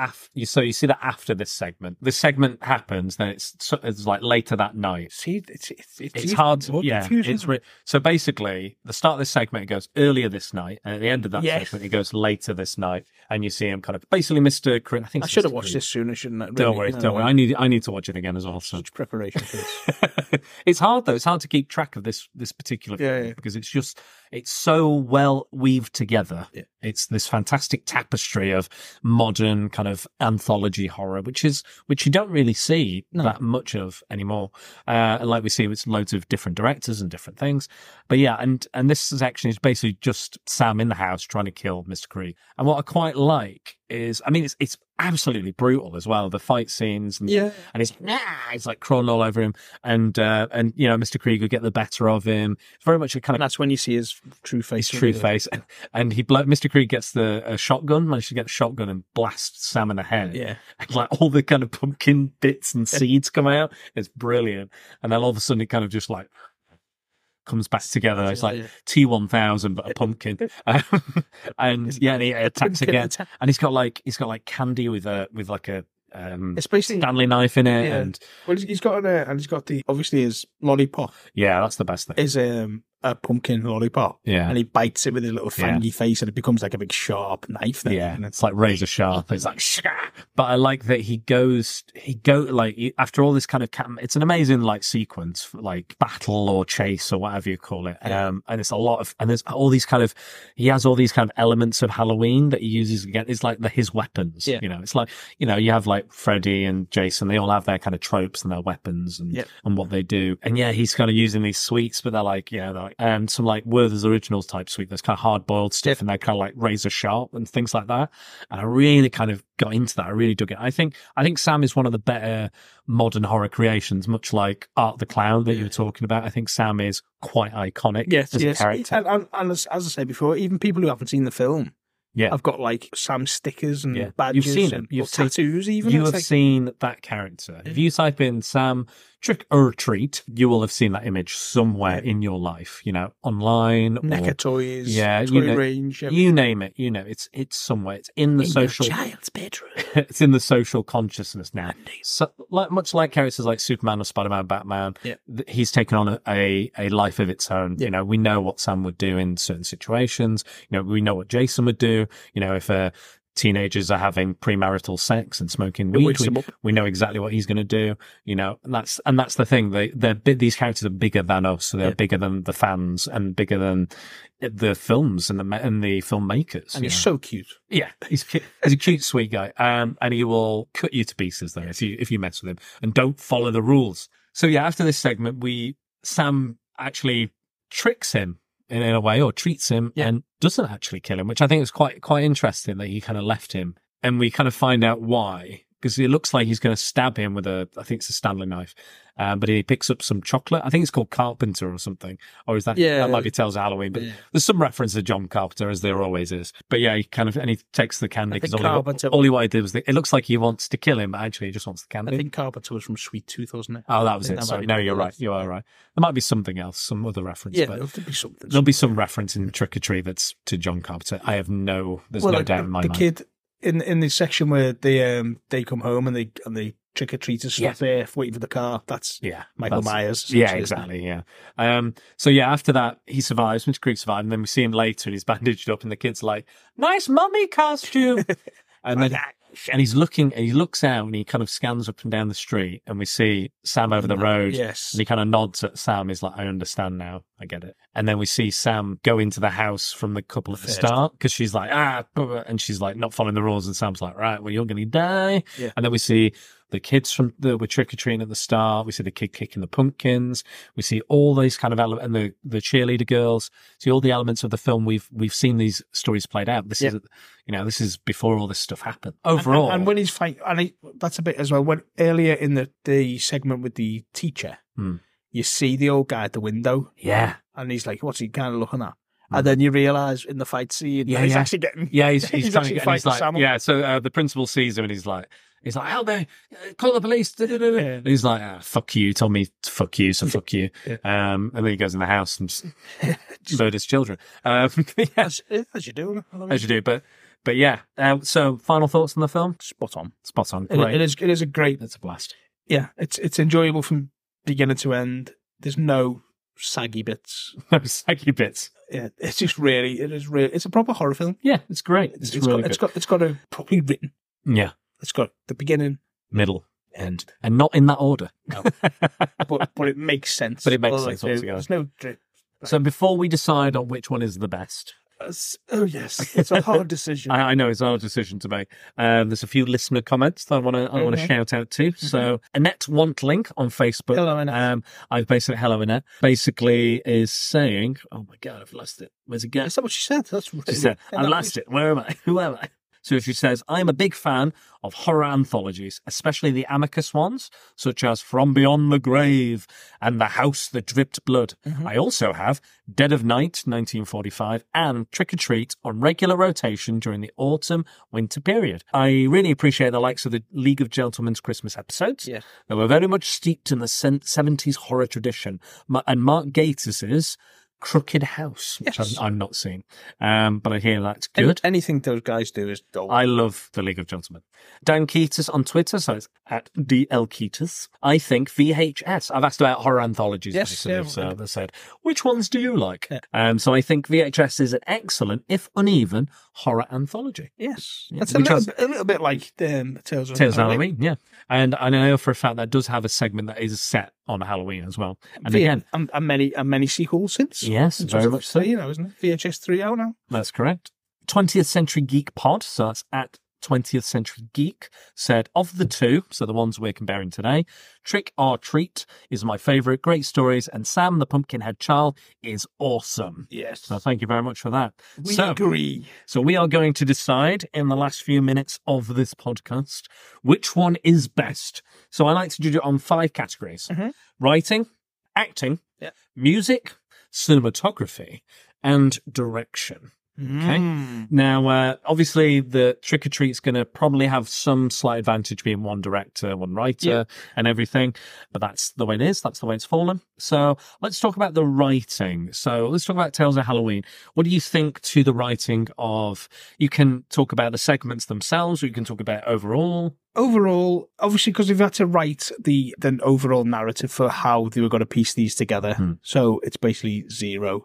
after this segment. This segment happens, then it's like later that night. See, it's hard to, so basically, the start of this segment, it goes earlier this night, and at the end of that segment, it goes later this night, and you see him kind of basically Mr. Krieg. I should have watched this sooner, shouldn't I? Really, don't worry. I need to watch it again as well. So. Such preparation for this. It's hard though. It's hard to keep track of this particular film because it's so well weaved together. Yeah. It's this fantastic tapestry of modern kind of anthology horror, which you don't really see that much of anymore. And like we see with loads of different directors and different things. But yeah, and this section is basically just Sam in the house trying to kill Mr. Krieg. And what I quite like is, I mean, it's absolutely brutal as well. The fight scenes, and he's like crawling all over him, and Mr. Krieg will get the better of him. It's very much a kind of, and that's when you see his true face. And Mr. Krieg gets the shotgun, manages to get the shotgun and blasts Sam in the head. Yeah, and like all the kind of pumpkin bits and seeds come out. It's brilliant. And then all of a sudden it kind of just like comes back together. It's like T-1000 but a pumpkin. And he attacks again. And he's got like candy with like a Stanley knife in it. Yeah. And he's got the obviously his lollipop. Yeah, that's the best thing. Is a pumpkin lollipop. Yeah. And he bites it with his little fangy face and it becomes like a big sharp knife then. Yeah. And it's like razor sharp. It's like, shah! But I like that after all this kind of, it's an amazing like sequence for like battle or chase or whatever you call it. And it's a lot of, and there's all these kind of, he has all these kind of elements of Halloween that he uses again. It's like his weapons, you know, it's like, you know, you have like Freddy and Jason, they all have their kind of tropes and their weapons and what they do. And yeah, he's kind of using these sweets, but they're like, you know, they're like, some like Werther's Originals type sweet. There's kind of hard boiled stuff and they're kind of like razor sharp and things like that. And I really kind of got into that. I really dug it. I think Sam is one of the better modern horror creations, much like Art the Clown that you were talking about. I think Sam is quite iconic as a character. And as I said before, even people who haven't seen the film, I've got like Sam stickers and badges. You've seen him. You've tattoos even. You have seen that character. If you type in Sam Trick or Treat, you will have seen that image somewhere in your life, you know, online. NECA toys, toy range. You name it, you know, it's somewhere. It's in the social child's bedroom. It's in the social consciousness now. So, much like characters like Superman or Spider-Man, Batman, he's taken on a life of its own. You know, we know what Sam would do in certain situations. You know, we know what Jason would do. You know, if teenagers are having premarital sex and smoking weed, we know exactly what he's going to do. You know, and that's the thing. These characters are bigger than us. So they're bigger than the fans and bigger than the films and the filmmakers. And he's so cute. Yeah, he's a cute, sweet guy. And he will cut you to pieces though if you mess with him and don't follow the rules. So yeah, after this segment, Sam actually tricks him in a way, or treats him and doesn't actually kill him, which I think is quite interesting that he kind of left him. And we kind of find out why, because it looks like he's going to stab him with I think it's a Stanley knife. But he picks up some chocolate. I think it's called Carpenter or something. Or is that, that might be Tales of Halloween, but there's some reference to John Carpenter, as there always is. But yeah, he takes the candy because all he wanted to do was, it looks like he wants to kill him, but actually he just wants the candy. I think Carpenter was from Sweet Tooth, wasn't it? Oh, that was it. Sorry. No, you're right. You are right. There might be something else, some other reference. Yeah, but there'll be something. There'll be some reference in Trick or Treat that's to John Carpenter. I have there's no doubt in my mind. The kid in the section where they come home and they trick or treaters stuff there waiting for the car. That's Michael Myers. Yeah, exactly. Yeah. So yeah, after that he survives. Mr. Creek survived, and then we see him later and he's bandaged up, and the kid's like, "Nice mummy costume." And he looks out and he kind of scans up and down the street, and we see Sam over the road. Yes. And he kind of nods at Sam. He's like, "I understand now. I get it." And then we see Sam go into the house from the couple at the start, because she's like, and she's like not following the rules. And Sam's like, "Right, well, you're going to die." Yeah. And then we see the kids were trick-or-treating at the start. We see the kid kicking the pumpkins. We see all these kind of elements, and the cheerleader girls. See all the elements of the film. We've seen these stories played out. This is before all this stuff happened. Overall, and when he's fighting, and that's a bit as well. When earlier in the segment with the teacher, you see the old guy at the window. Yeah, and he's like, "What's he kind of looking at?" And then you realise in the fight scene, he's actually getting, he's trying to get, fighting Sam. So the principal sees him and he's like, "Out there, call the police." And he's like, "Fuck you, told me to fuck you, so fuck you." And then he goes in the house and just murders children. As you do. As you do, but yeah. So final thoughts on the film? Spot on. Great. It is a great. It's a blast. Yeah, it's enjoyable from beginning to end. There's no saggy bits. No saggy bits. Yeah, it's a proper horror film. Yeah, it's great. It's got a properly written. Yeah. It's got the beginning, middle, end, and not in that order. No. but it makes sense. But it makes sense altogether. There's no drip. So before we decide on which one is the best, yes, it's a hard decision. I know it's a hard decision to make. There's a few listener comments that I want to shout out to. So Annette Wantling on Facebook. Hello, Annette. Hello, Annette. Basically is saying, "Oh my God, I've lost it. Where's it go?" Is that what she said? That's really, she said, "I've lost it. Where am I? Who am I?" So she says, "I am a big fan of horror anthologies, especially the Amicus ones, such as From Beyond the Grave and The House That Dripped Blood. I also have Dead of Night, 1945, and Trick or Treat on regular rotation during the autumn-winter period. I really appreciate the likes of the League of Gentlemen's Christmas episodes. Yeah. They were very much steeped in the 70s horror tradition. And Mark Gatiss's Crooked House, which Yes. I've not seen. But I hear that's good. Anything those guys do is dull. I love The League of Gentlemen. Dan Keatis on Twitter, so it's at DL Keatis. I think VHS. I've asked about horror anthologies. Yes, basically, yeah. so they said, which ones do you like? Yeah. So I think VHS is an excellent, if uneven, horror anthology. Yes. Yeah, That's a little bit like Tales of Halloween, yeah. And I know for a fact that does have a segment that is set on Halloween as well. And again, and many sequels since. yes, very much so. Isn't it? VHS 3 out now. That's correct. 20th Century Geek Pod, so that's at 20th Century Geek, said, of the two, so the ones we're comparing today, Trick or Treat is my favourite, great stories, and Sam the Pumpkinhead Child is awesome. Yes. So thank you very much for that. We agree. So we are going to decide in the last few minutes of this podcast which one is best. So I like to judge it on 5 categories. Mhm. Writing, acting, Yeah. music, cinematography, and direction. Okay. Now, obviously, the Trick or Treat's going to probably have some slight advantage being one director, one writer, and everything. But that's the way it is. That's the way it's fallen. So let's talk about the writing. So let's talk about Tales of Halloween. What do you think to the writing of? You can talk about the segments themselves, or you can talk about overall. Overall, obviously, because they've had to write the overall narrative for how they were going to piece these together. So it's basically 0.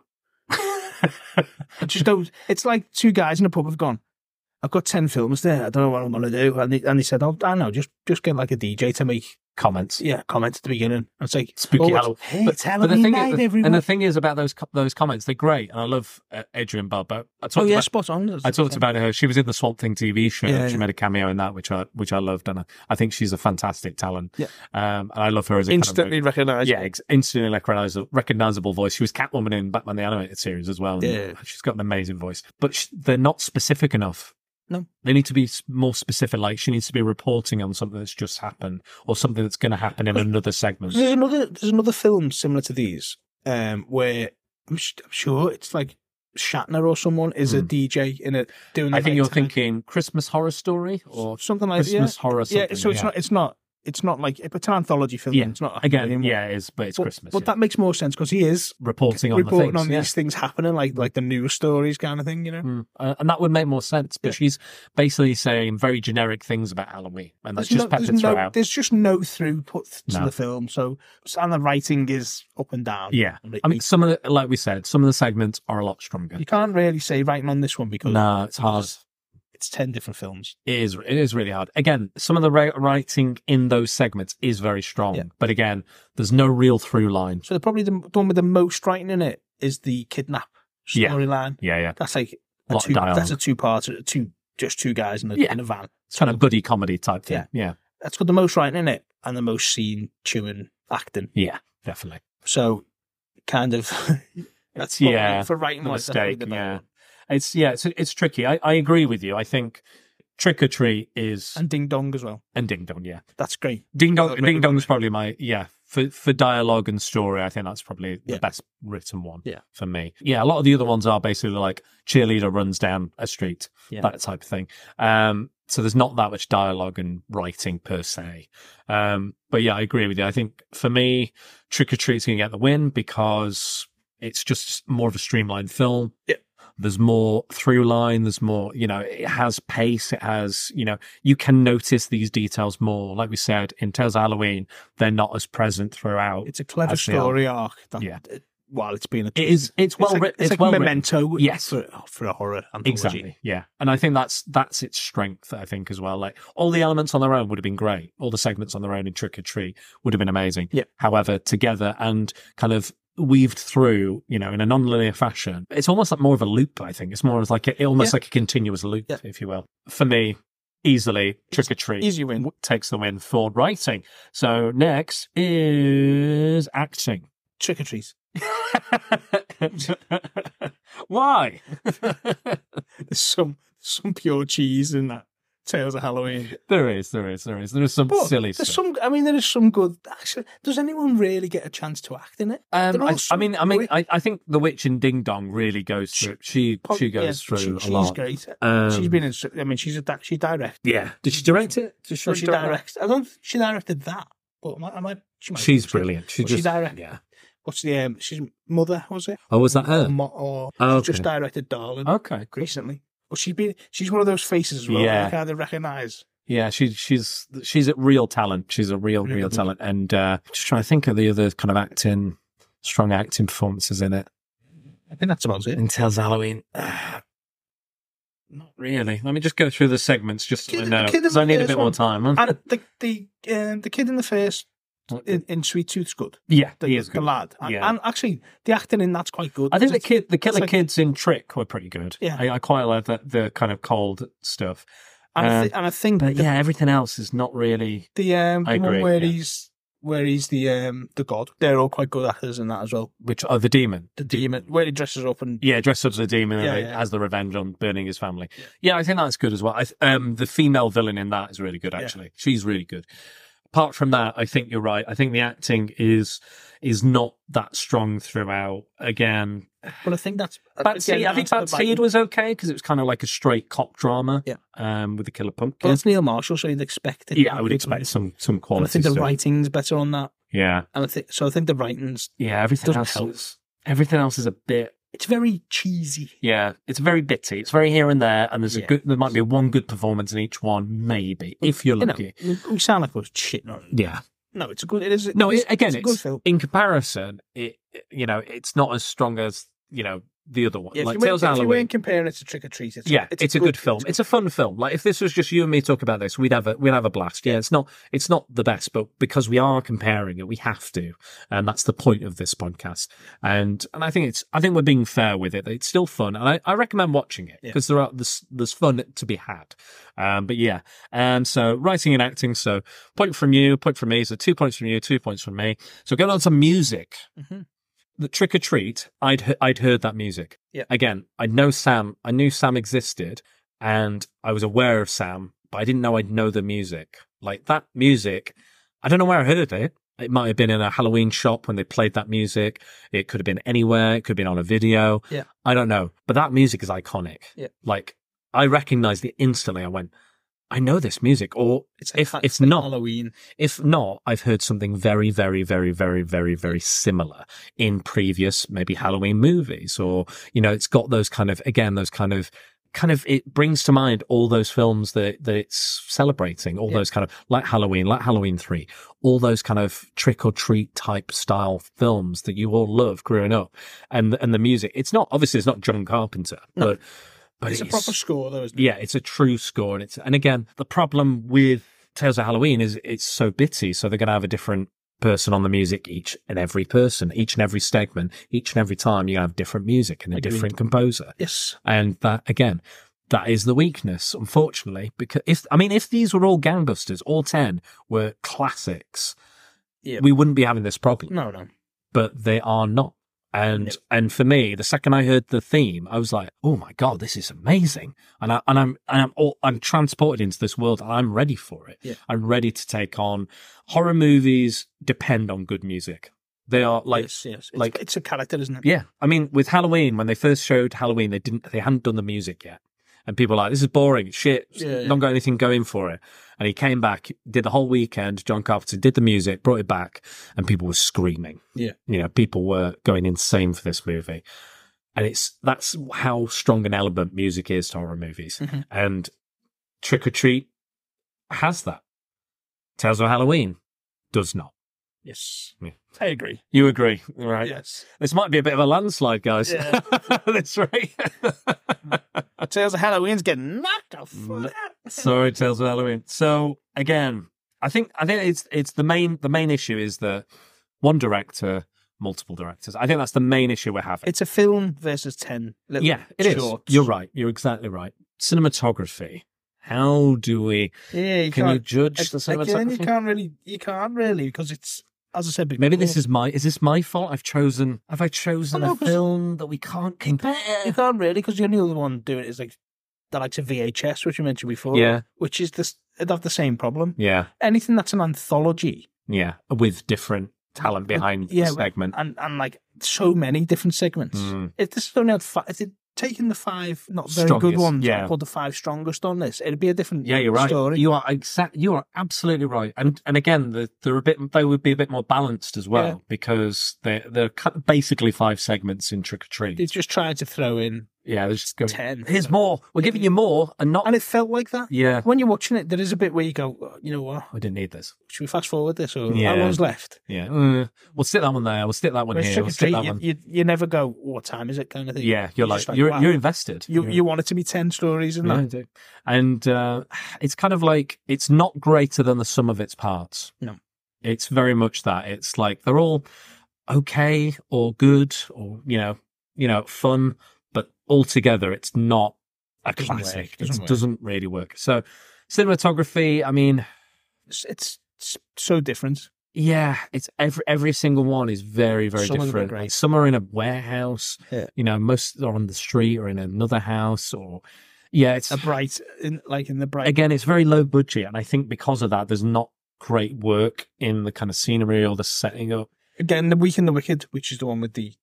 I just don't. It's like 2 guys in a pub have gone, I've got 10 films there. I don't know what I'm going to do. And they said, oh, I don't know, just get like a DJ to make Comments. comments at the beginning. And it's like, Spooky oh, Halloween. Hey, But it's the Halloween thing night, is, everyone. and the thing is about those comments, they're great. And I love Adrian Barbeau. I talked about, spot on. I talked about her. She was in the Swamp Thing TV show. Yeah, She yeah. made a cameo in that, which I loved, and I think she's a fantastic talent. Yeah. And I love her as a Instantly recognised. yeah, instantly recognizable voice. She was Catwoman in Batman the Animated Series as well. and Yeah. she's got an amazing voice, but they're not specific enough. No. They need to be more specific. Like she needs to be reporting on something that's just happened or something that's going to happen in another segment. There's another film similar to these, where I'm sure it's like Shatner or someone is a DJ in it doing. I think you're thinking Christmas Horror Story or something like Christmas Horror. Something, yeah. So it's not like it's an anthology film. Yeah. It's not Again, yeah, it is, but it's Christmas. But that makes more sense because he is reporting on reporting the on these things happening, like the news stories kind of thing, you know. And that would make more sense. But she's basically saying very generic things about Halloween, and that's just peppered throughout. There's just no throughput to the film, and the writing is up and down. Yeah, I mean, some of the, like we said, some of the segments are a lot stronger. You can't really say writing on this one because it's hard. It's 10 different films. It is really hard. Again, some of the writing in those segments is very strong, but again, there's no real through line. So probably the one with the most writing in it is the kidnap storyline. Yeah. That's like a lot of dialogue. That's a 2-part, just 2 guys in a van. It's kind of buddy comedy type thing. Yeah. That's got the most writing in it and the most scene chewing acting. Yeah, definitely. So kind of that's for writing the wise. mistake. Yeah. It's tricky. I agree with you. I think Trick or Treat is and Ding Dong as well. And Ding Dong, yeah. That's great. Ding Dong is probably my for dialogue and story. I think that's probably the best written one for me. Yeah, a lot of the other ones are basically like cheerleader runs down a street, that type of thing. So there's not that much dialogue and writing per se. But yeah, I agree with you. I think for me, Trick or Treat's going to get the win because it's just more of a streamlined film. Yeah. There's more through line. There's more, it has pace. It has, you can notice these details more. Like we said, in Tales of Halloween, they're not as present throughout. It's a clever story arc. While it's been it's well written. It's like well Memento, written. Yes, for a horror anthology. Exactly. Yeah, and I think that's its strength. I think as well. Like all the elements on their own would have been great. All the segments on their own in Trick or Treat would have been amazing. Yeah. However, together and kind of weaved through, in a non-linear fashion, it's almost like more of a loop. I think it's more as like like a continuous loop, if you will. For me, easily Trick or Treat easy win takes the win for writing. So next is acting. Trick or Treat. Why? There's some pure cheese in that Tales of Halloween. There is some silly stuff. There is some good. Actually, does anyone really get a chance to act in it? I think the witch in Ding Dong really goes through. She goes through a lot. She's great. She's been in. She directed. Yeah. Did she direct it? She directed. I don't. She directed that. But she's brilliant. She directed. Yeah. what's the she's Mother, was it? Oh, was that her? Or Oh, she just directed Darling. Okay, cool. Recently. But she's one of those faces as well. Yeah. I kind of recognise. Yeah, she's a real talent. She's a real talent. And just trying to think of the other kind of strong acting performances in it. I think that's about it. In Tales of Halloween. Not really. Let me just go through the segments just so I know. Because I need a bit more time. Huh? And the kid in the first in Sweet Tooth's good. Yeah, he is good. The lad. Yeah. And actually, the acting in that's quite good. I think the killer kids in Trick were pretty good. Yeah. I quite like the kind of cold stuff. And I think, but everything else is not really. The agree, one where he's the god. They're all quite good actors in that as well. Which the demon, where he dresses up and dresses up as a demon and has the revenge on burning his family. Yeah, I think that's good as well. The female villain in that is really good. Actually, she's really good. Apart from that, I think you're right. I think the acting is not that strong throughout. Again, well, I think that's. I think Bad Seed was okay because it was kind of like a straight cop drama. Yeah. With the Killer Pumpkin. Well, it's Neil Marshall, so you'd expect it. Yeah, I would expect some quality. And I think the writing's better on that. Yeah. And I think the writing's everything else is a bit. It's very cheesy. Yeah, it's very bitty. It's very here and there, and there might be one good performance in each one, maybe if you're lucky. We sound like we're shitting on it. Yeah. No, it's a good. It is. It's a good film. In comparison, it's not as strong as the other one. Yeah, like if you weren't comparing it to Trick or Treat, it's a good film. It's a fun film. Like if this was just you and me talking about this, we'd have a blast. Yeah, it's not the best, but because we are comparing it, we have to, and that's the point of this podcast. And I think we're being fair with it. It's still fun, and I recommend watching it because there's fun to be had. But yeah, and so writing and acting. So point from you, point from me. So 2 points from you, 2 points from me. So going on to music. Mm-hmm. The Trick or Treat, I'd heard that music. Yeah. Again, I knew Sam existed, and I was aware of Sam, but I didn't know I'd know the music. Like that music, I don't know where I heard it. It might have been in a Halloween shop when they played that music. It could have been anywhere. It could have been on a video. Yeah. I don't know. But that music is iconic. Yeah. Like I recognized it instantly. I went, I know this music, or if not Halloween. If not, I've heard something very, very, very, very, very, very similar in previous maybe Halloween movies, or it's got those kind of it brings to mind all those films that it's celebrating, all those kind of like Halloween 3, all those kind of Trick or Treat type style films that you all love growing up, and the music. It's not John Carpenter, no. But it's a proper score, though, isn't it? Yeah, it's a true score. And again, the problem with Tales of Halloween is it's so bitty, so they're going to have a different person on the music, each and every segment, each and every time you have different music and a different composer. Yes. And that, again, that is the weakness, unfortunately, because if these were all gangbusters, all 10 were classics, we wouldn't be having this problem. No. But they are not. And for me, the second I heard the theme, I was like, "Oh my God, this is amazing!" And I'm transported into this world. And I'm ready for it. Yeah. I'm ready to take on horror movies. Depend on good music. They are like, yes. It's a character, isn't it? Yeah. I mean, with Halloween, when they first showed Halloween, they hadn't done the music yet. And people were like, this is boring, shit, not got anything going for it. And he came back, did the whole weekend, John Carpenter did the music, brought it back, and people were screaming. Yeah. People were going insane for this movie. And that's how strong an element music is to horror movies. Mm-hmm. And Trick or Treat has that. Tales of Halloween does not. Yes. Yeah. I agree. You agree, right? Yes. This might be a bit of a landslide, guys. Yeah. That's right. Tales of Halloween's getting knocked off. Sorry, Tales of Halloween. So again, I think it's the main issue is the one director, multiple directors. I think that's the main issue we're having. It's a film versus 10 little it shorts. Is. You're right. You're exactly right. Cinematography. How do we? Yeah, can you judge the cinematography? You can't really because it's, as I said before. Maybe is this my fault? Have I chosen a film that we can't compare? You can't really, because the only other one doing it is like the likes of VHS, which you mentioned before. Yeah. Which is it'd have the same problem. Yeah. Anything that's an anthology. Yeah. With different talent behind the segment. And like so many different segments. If this has only had taken the 5 not very good Strongest, ones yeah. and put the 5 strongest on this, it'd be a different Yeah, you're right. story. You are absolutely right. And again, they would be a bit more balanced as well, because they're basically 5 segments in Trick or Treat. They're just trying to throw in Yeah, they're just going, 10. here's more. We're giving you more, and And it felt like that. Yeah. When you're watching it, there is a bit where you go, "Oh, you know what? I didn't need this. Should we fast forward this, or Yeah. how long's left?" Yeah. We'll stick that one there. We'll stick that one Whereas here. Trick We'll or stick Treat, that one. you never go, "What time is it?" kind of thing. Yeah, you're just like, you're wow. invested. You want it to be 10 stories and Yeah, I that. do. And it's kind of like, it's not greater than the sum of its parts. No. It's very much that. It's like they're all okay or good or, fun, but altogether it's not a Doesn't classic. work. Doesn't It work. doesn't really work. So cinematography, I mean, It's so different. yeah, it's every single one is very, very Some of them are different. great. Some are in a warehouse, Yeah. most are on the street or in another house, or it's In the bright. again, it's very low budget, and I think because of that, there's not great work in the kind of scenery or the setting up. Again, The Weak and the Wicked, which is the one with the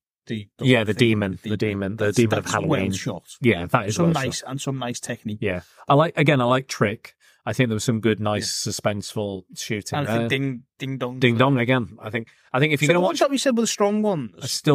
demon of Halloween. Well shot. Yeah, that is Some well nice shot. and some nice technique. Yeah, I like Trick. I think there was some good, nice, suspenseful shooting. And I think Ding Dong. Ding Dong again. I think if you're So going to the watch, ones that we said were the strong ones.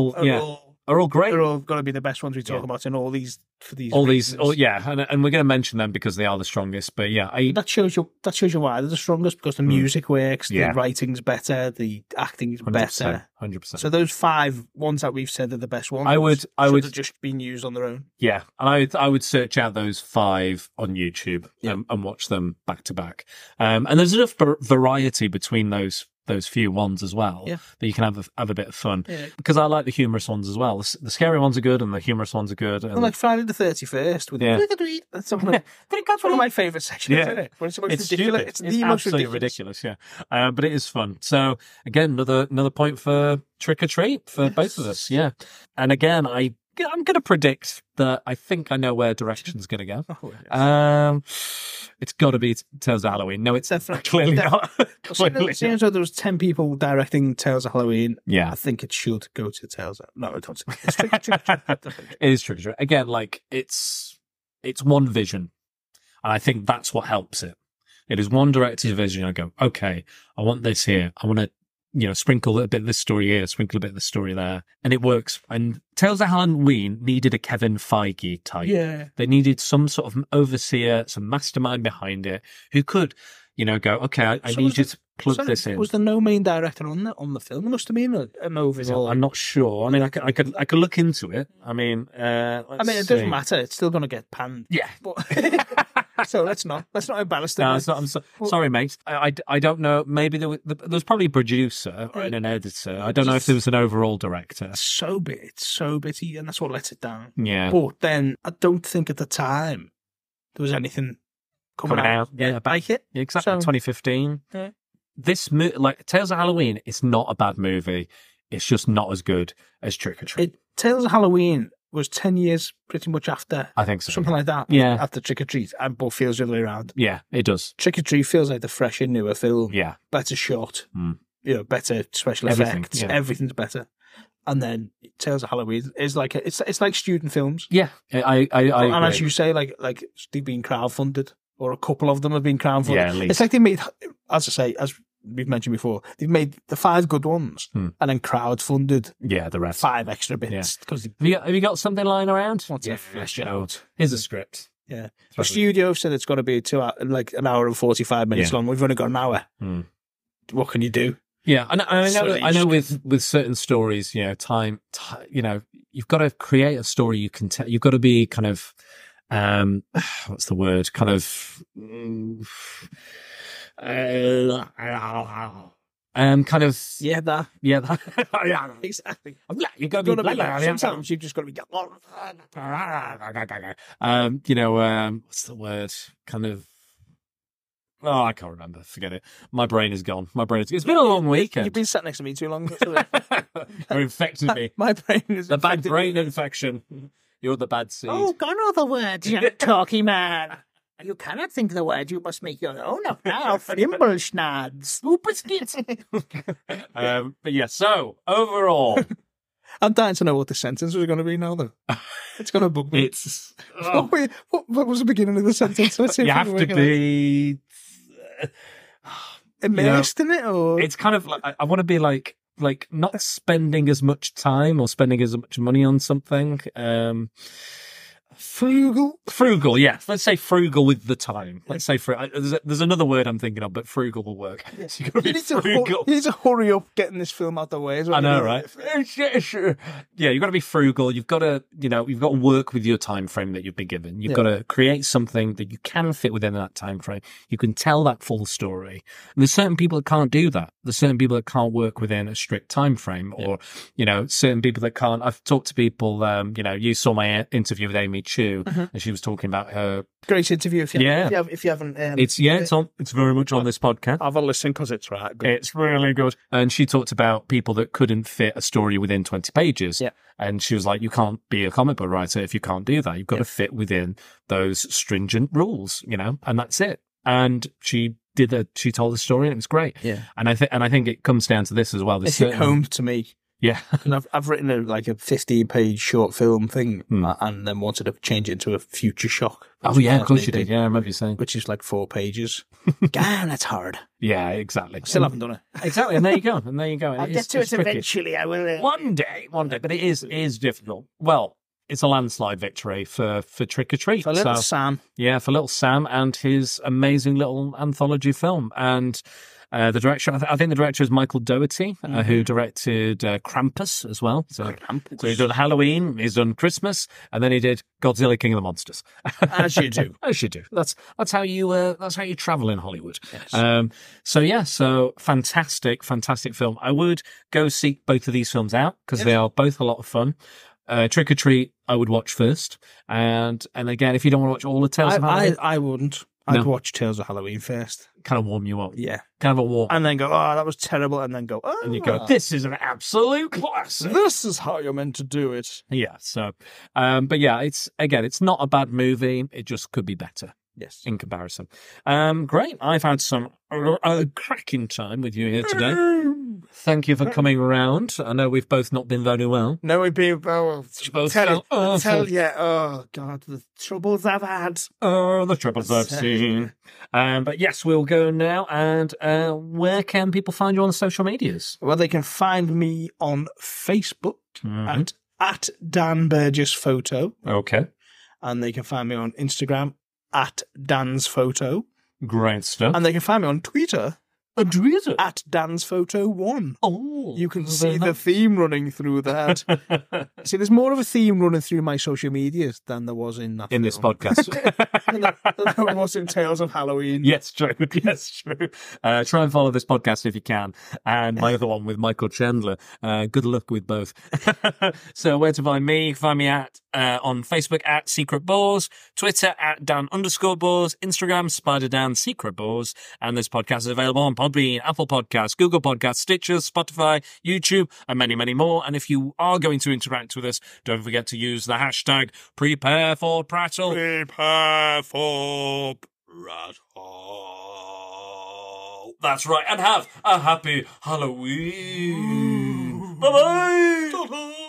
Are all great. They're all going to be the best ones we talk about in all these These, reasons. and we're going to mention them because they are the strongest. But yeah, That shows you why they're the strongest, because the music works, Yeah. the writing's better, the acting's 100%, better. 100%. So those 5 ones that we've said are the best ones. I would should have just been used on their own. Yeah, and I would search out those 5 on YouTube and watch them back to back. And there's enough variety between those few ones as well that you can have a bit of fun. Yeah. Because I like the humorous ones as well. The scary ones are good and the humorous ones are good. And Like Friday the 31st with that's one of my favourite sections, isn't it? When it's the most ridiculous. Stupid. It's the most absolutely ridiculous, but it is fun. So again, another point for Trick or Treat for both of us. Yeah, and again, I'm going to predict that I think I know where direction's going to go. Oh, yes. It's got to be Tales of Halloween. No, it's Definitely. clearly not. Clearly Seeing as though there was 10 people directing Tales of Halloween, Yeah. I think it should go to Tales of... No, I don't. It's Trick or Treat. It is Trick or Treat. Again, like it's one vision. And I think that's what helps it. It is one director's vision. I go, okay, I want this here. I want to, sprinkle a bit of this story here, sprinkle a bit of this story there. And it works. And Tales of Halloween needed a Kevin Feige type. Yeah. They needed some sort of overseer, some mastermind behind it who could, go, okay, I need you to plug this in. Was there no main director on the film? It must have been an overall. I'm not sure. I mean, I could look into it. I mean, it doesn't matter. It's still going to get panned. Yeah. But, so let's not embarrass them. No, it's not. Sorry, mate. I don't know. Maybe there was probably a producer and an editor. I don't know if there was an overall director. It's so bitty, and that's what lets it down. Yeah. But then I don't think at the time there was anything coming out. Yeah, like it. Yeah, exactly. So- 2015. Yeah. This Tales of Halloween is not a bad movie. It's just not as good as Trick or Treat. Tales of Halloween was 10 years pretty much after. I think so. Something like that. Yeah. After Trick or Treat, and both feels the other way around. Yeah, it does. Trick or Treat feels like the fresher, newer film. Yeah. Better shot. Mm. Better special Everything, effects. yeah. Everything's better. And then Tales of Halloween is like it's like student films. Yeah, I And agree. as you say, like they've been crowdfunded, or a couple of them have been crowdfunded. Yeah, at least. It's like they made, as I say, as we've mentioned before, they've made the 5 good ones and then crowdfunded Yeah, the rest. 5 extra bits. Because Have you got something lying around? What's a flesh it out? Here's a script. Yeah, the studio said it's got to be 2 hours, like an hour and 45 minutes long. We've only got an hour. What can you do? Yeah, and I know. So I know with certain stories, time, you've got to create a story you can tell. You've got to be kind of, what's the word? Kind of, kind of. Yeah, that. Yeah, that. Yeah, Exactly. you've got to be. Sometimes you've just got to be. What's the word? Kind of. Oh, I can't remember. Forget it. My brain is gone. It's been a long weekend. You've been sat next to me too long. You're infected me. My brain is The bad infected. brain infection. You're the bad seed. Oh, gone are the words, you talky man. You cannot think the word, you must make your own up now. Frimblesnads. But yeah, so overall, I'm dying to know what the sentence was going to be now, though. It's going to bug me. It's What was the beginning of the sentence? Let's see if you we have can to work it be immersed in it, or it's kind of like I want to be like not spending as much time or spending as much money on something. Frugal, yeah. Let's say frugal with the time. Let's say there's another word I'm thinking of, but frugal will work. Yeah. So you need to hurry up getting this film out the way. I know, right? Yeah, you've got to be frugal. You've got to, you've got to work with your time frame that you've been given. You've got to create something that you can fit within that time frame. You can tell that full story. And there's certain people that can't do that. There's certain people that can't work within a strict time frame, or certain people that can't. I've talked to people. You saw my interview with Amy Chu, and she was talking about her great interview. If you haven't, it's very much on this podcast. Have a listen because it's right. Good. It's really good. And she talked about people that couldn't fit a story within 20 pages. Yeah. And she was like, you can't be a comic book writer if you can't do that. You've got to fit within those stringent rules, and that's it. And she told the story and it was great. Yeah. And I think it comes down to this as well. It hit home to me. Yeah. And I've written a 15-page short film thing and then wanted to change it into a Future Shock. Oh, yeah, of course you did. Yeah, I remember you saying. Which is like 4 pages. Damn, that's hard. Yeah, exactly. Still haven't done it. Exactly, and there you go. I'll get to it eventually. I will. One day. But it is difficult. Well, it's a landslide victory for Trick or Treat. For little Sam. Yeah, for little Sam and his amazing little anthology film. And the director, I think the director is Michael Dougherty, who directed Krampus as well. So he's done Halloween, he's done Christmas, and then he did Godzilla King of the Monsters. As you do. As you do. That's how you travel in Hollywood. Yes. So fantastic film. I would go seek both of these films out because they are both a lot of fun. Trick or Treat, I would watch first, and again, if you don't want to watch all the Tales of Halloween, I wouldn't. I'd watch Tales of Halloween first. Kind of warm you up. Yeah. Kind of a warm. And then go, oh, that was terrible. And then go, oh. And you go, this is an absolute classic. This is how you're meant to do it. Yeah. So, but yeah, it's not a bad movie. It just could be better. Yes. In comparison. Great. I've had a cracking time with you here today. Thank you for coming around. I know we've both not been very well. No, we've been well. Tell you. Oh, God, the troubles I've had. Oh, the troubles I've seen. But yes, we'll go now. And where can people find you on the social medias? Well, they can find me on Facebook at Dan Burgess Photo. Okay. And they can find me on Instagram at Dan's Photo. Great stuff. And they can find me on Twitter. At Dan's Photo 1. Oh. You can see the theme running through that. See, there's more of a theme running through my social medias than there was in that this podcast. than there was in Tales of Halloween. Yes, true. Yes, true. Try and follow this podcast if you can. And my other one with Michael Chandler. Good luck with both. So where to find me? Find me on Facebook at Secret Bores, Twitter at Dan_Bores, Instagram Spider Dan Secret Bores, and this podcast is available on Podbean, Apple Podcasts, Google Podcasts, Stitcher, Spotify, YouTube, and many, many more. And if you are going to interact with us, don't forget to use the hashtag Prepare for Prattle. Prepare for Prattle. That's right, and have a happy Halloween. Bye-bye.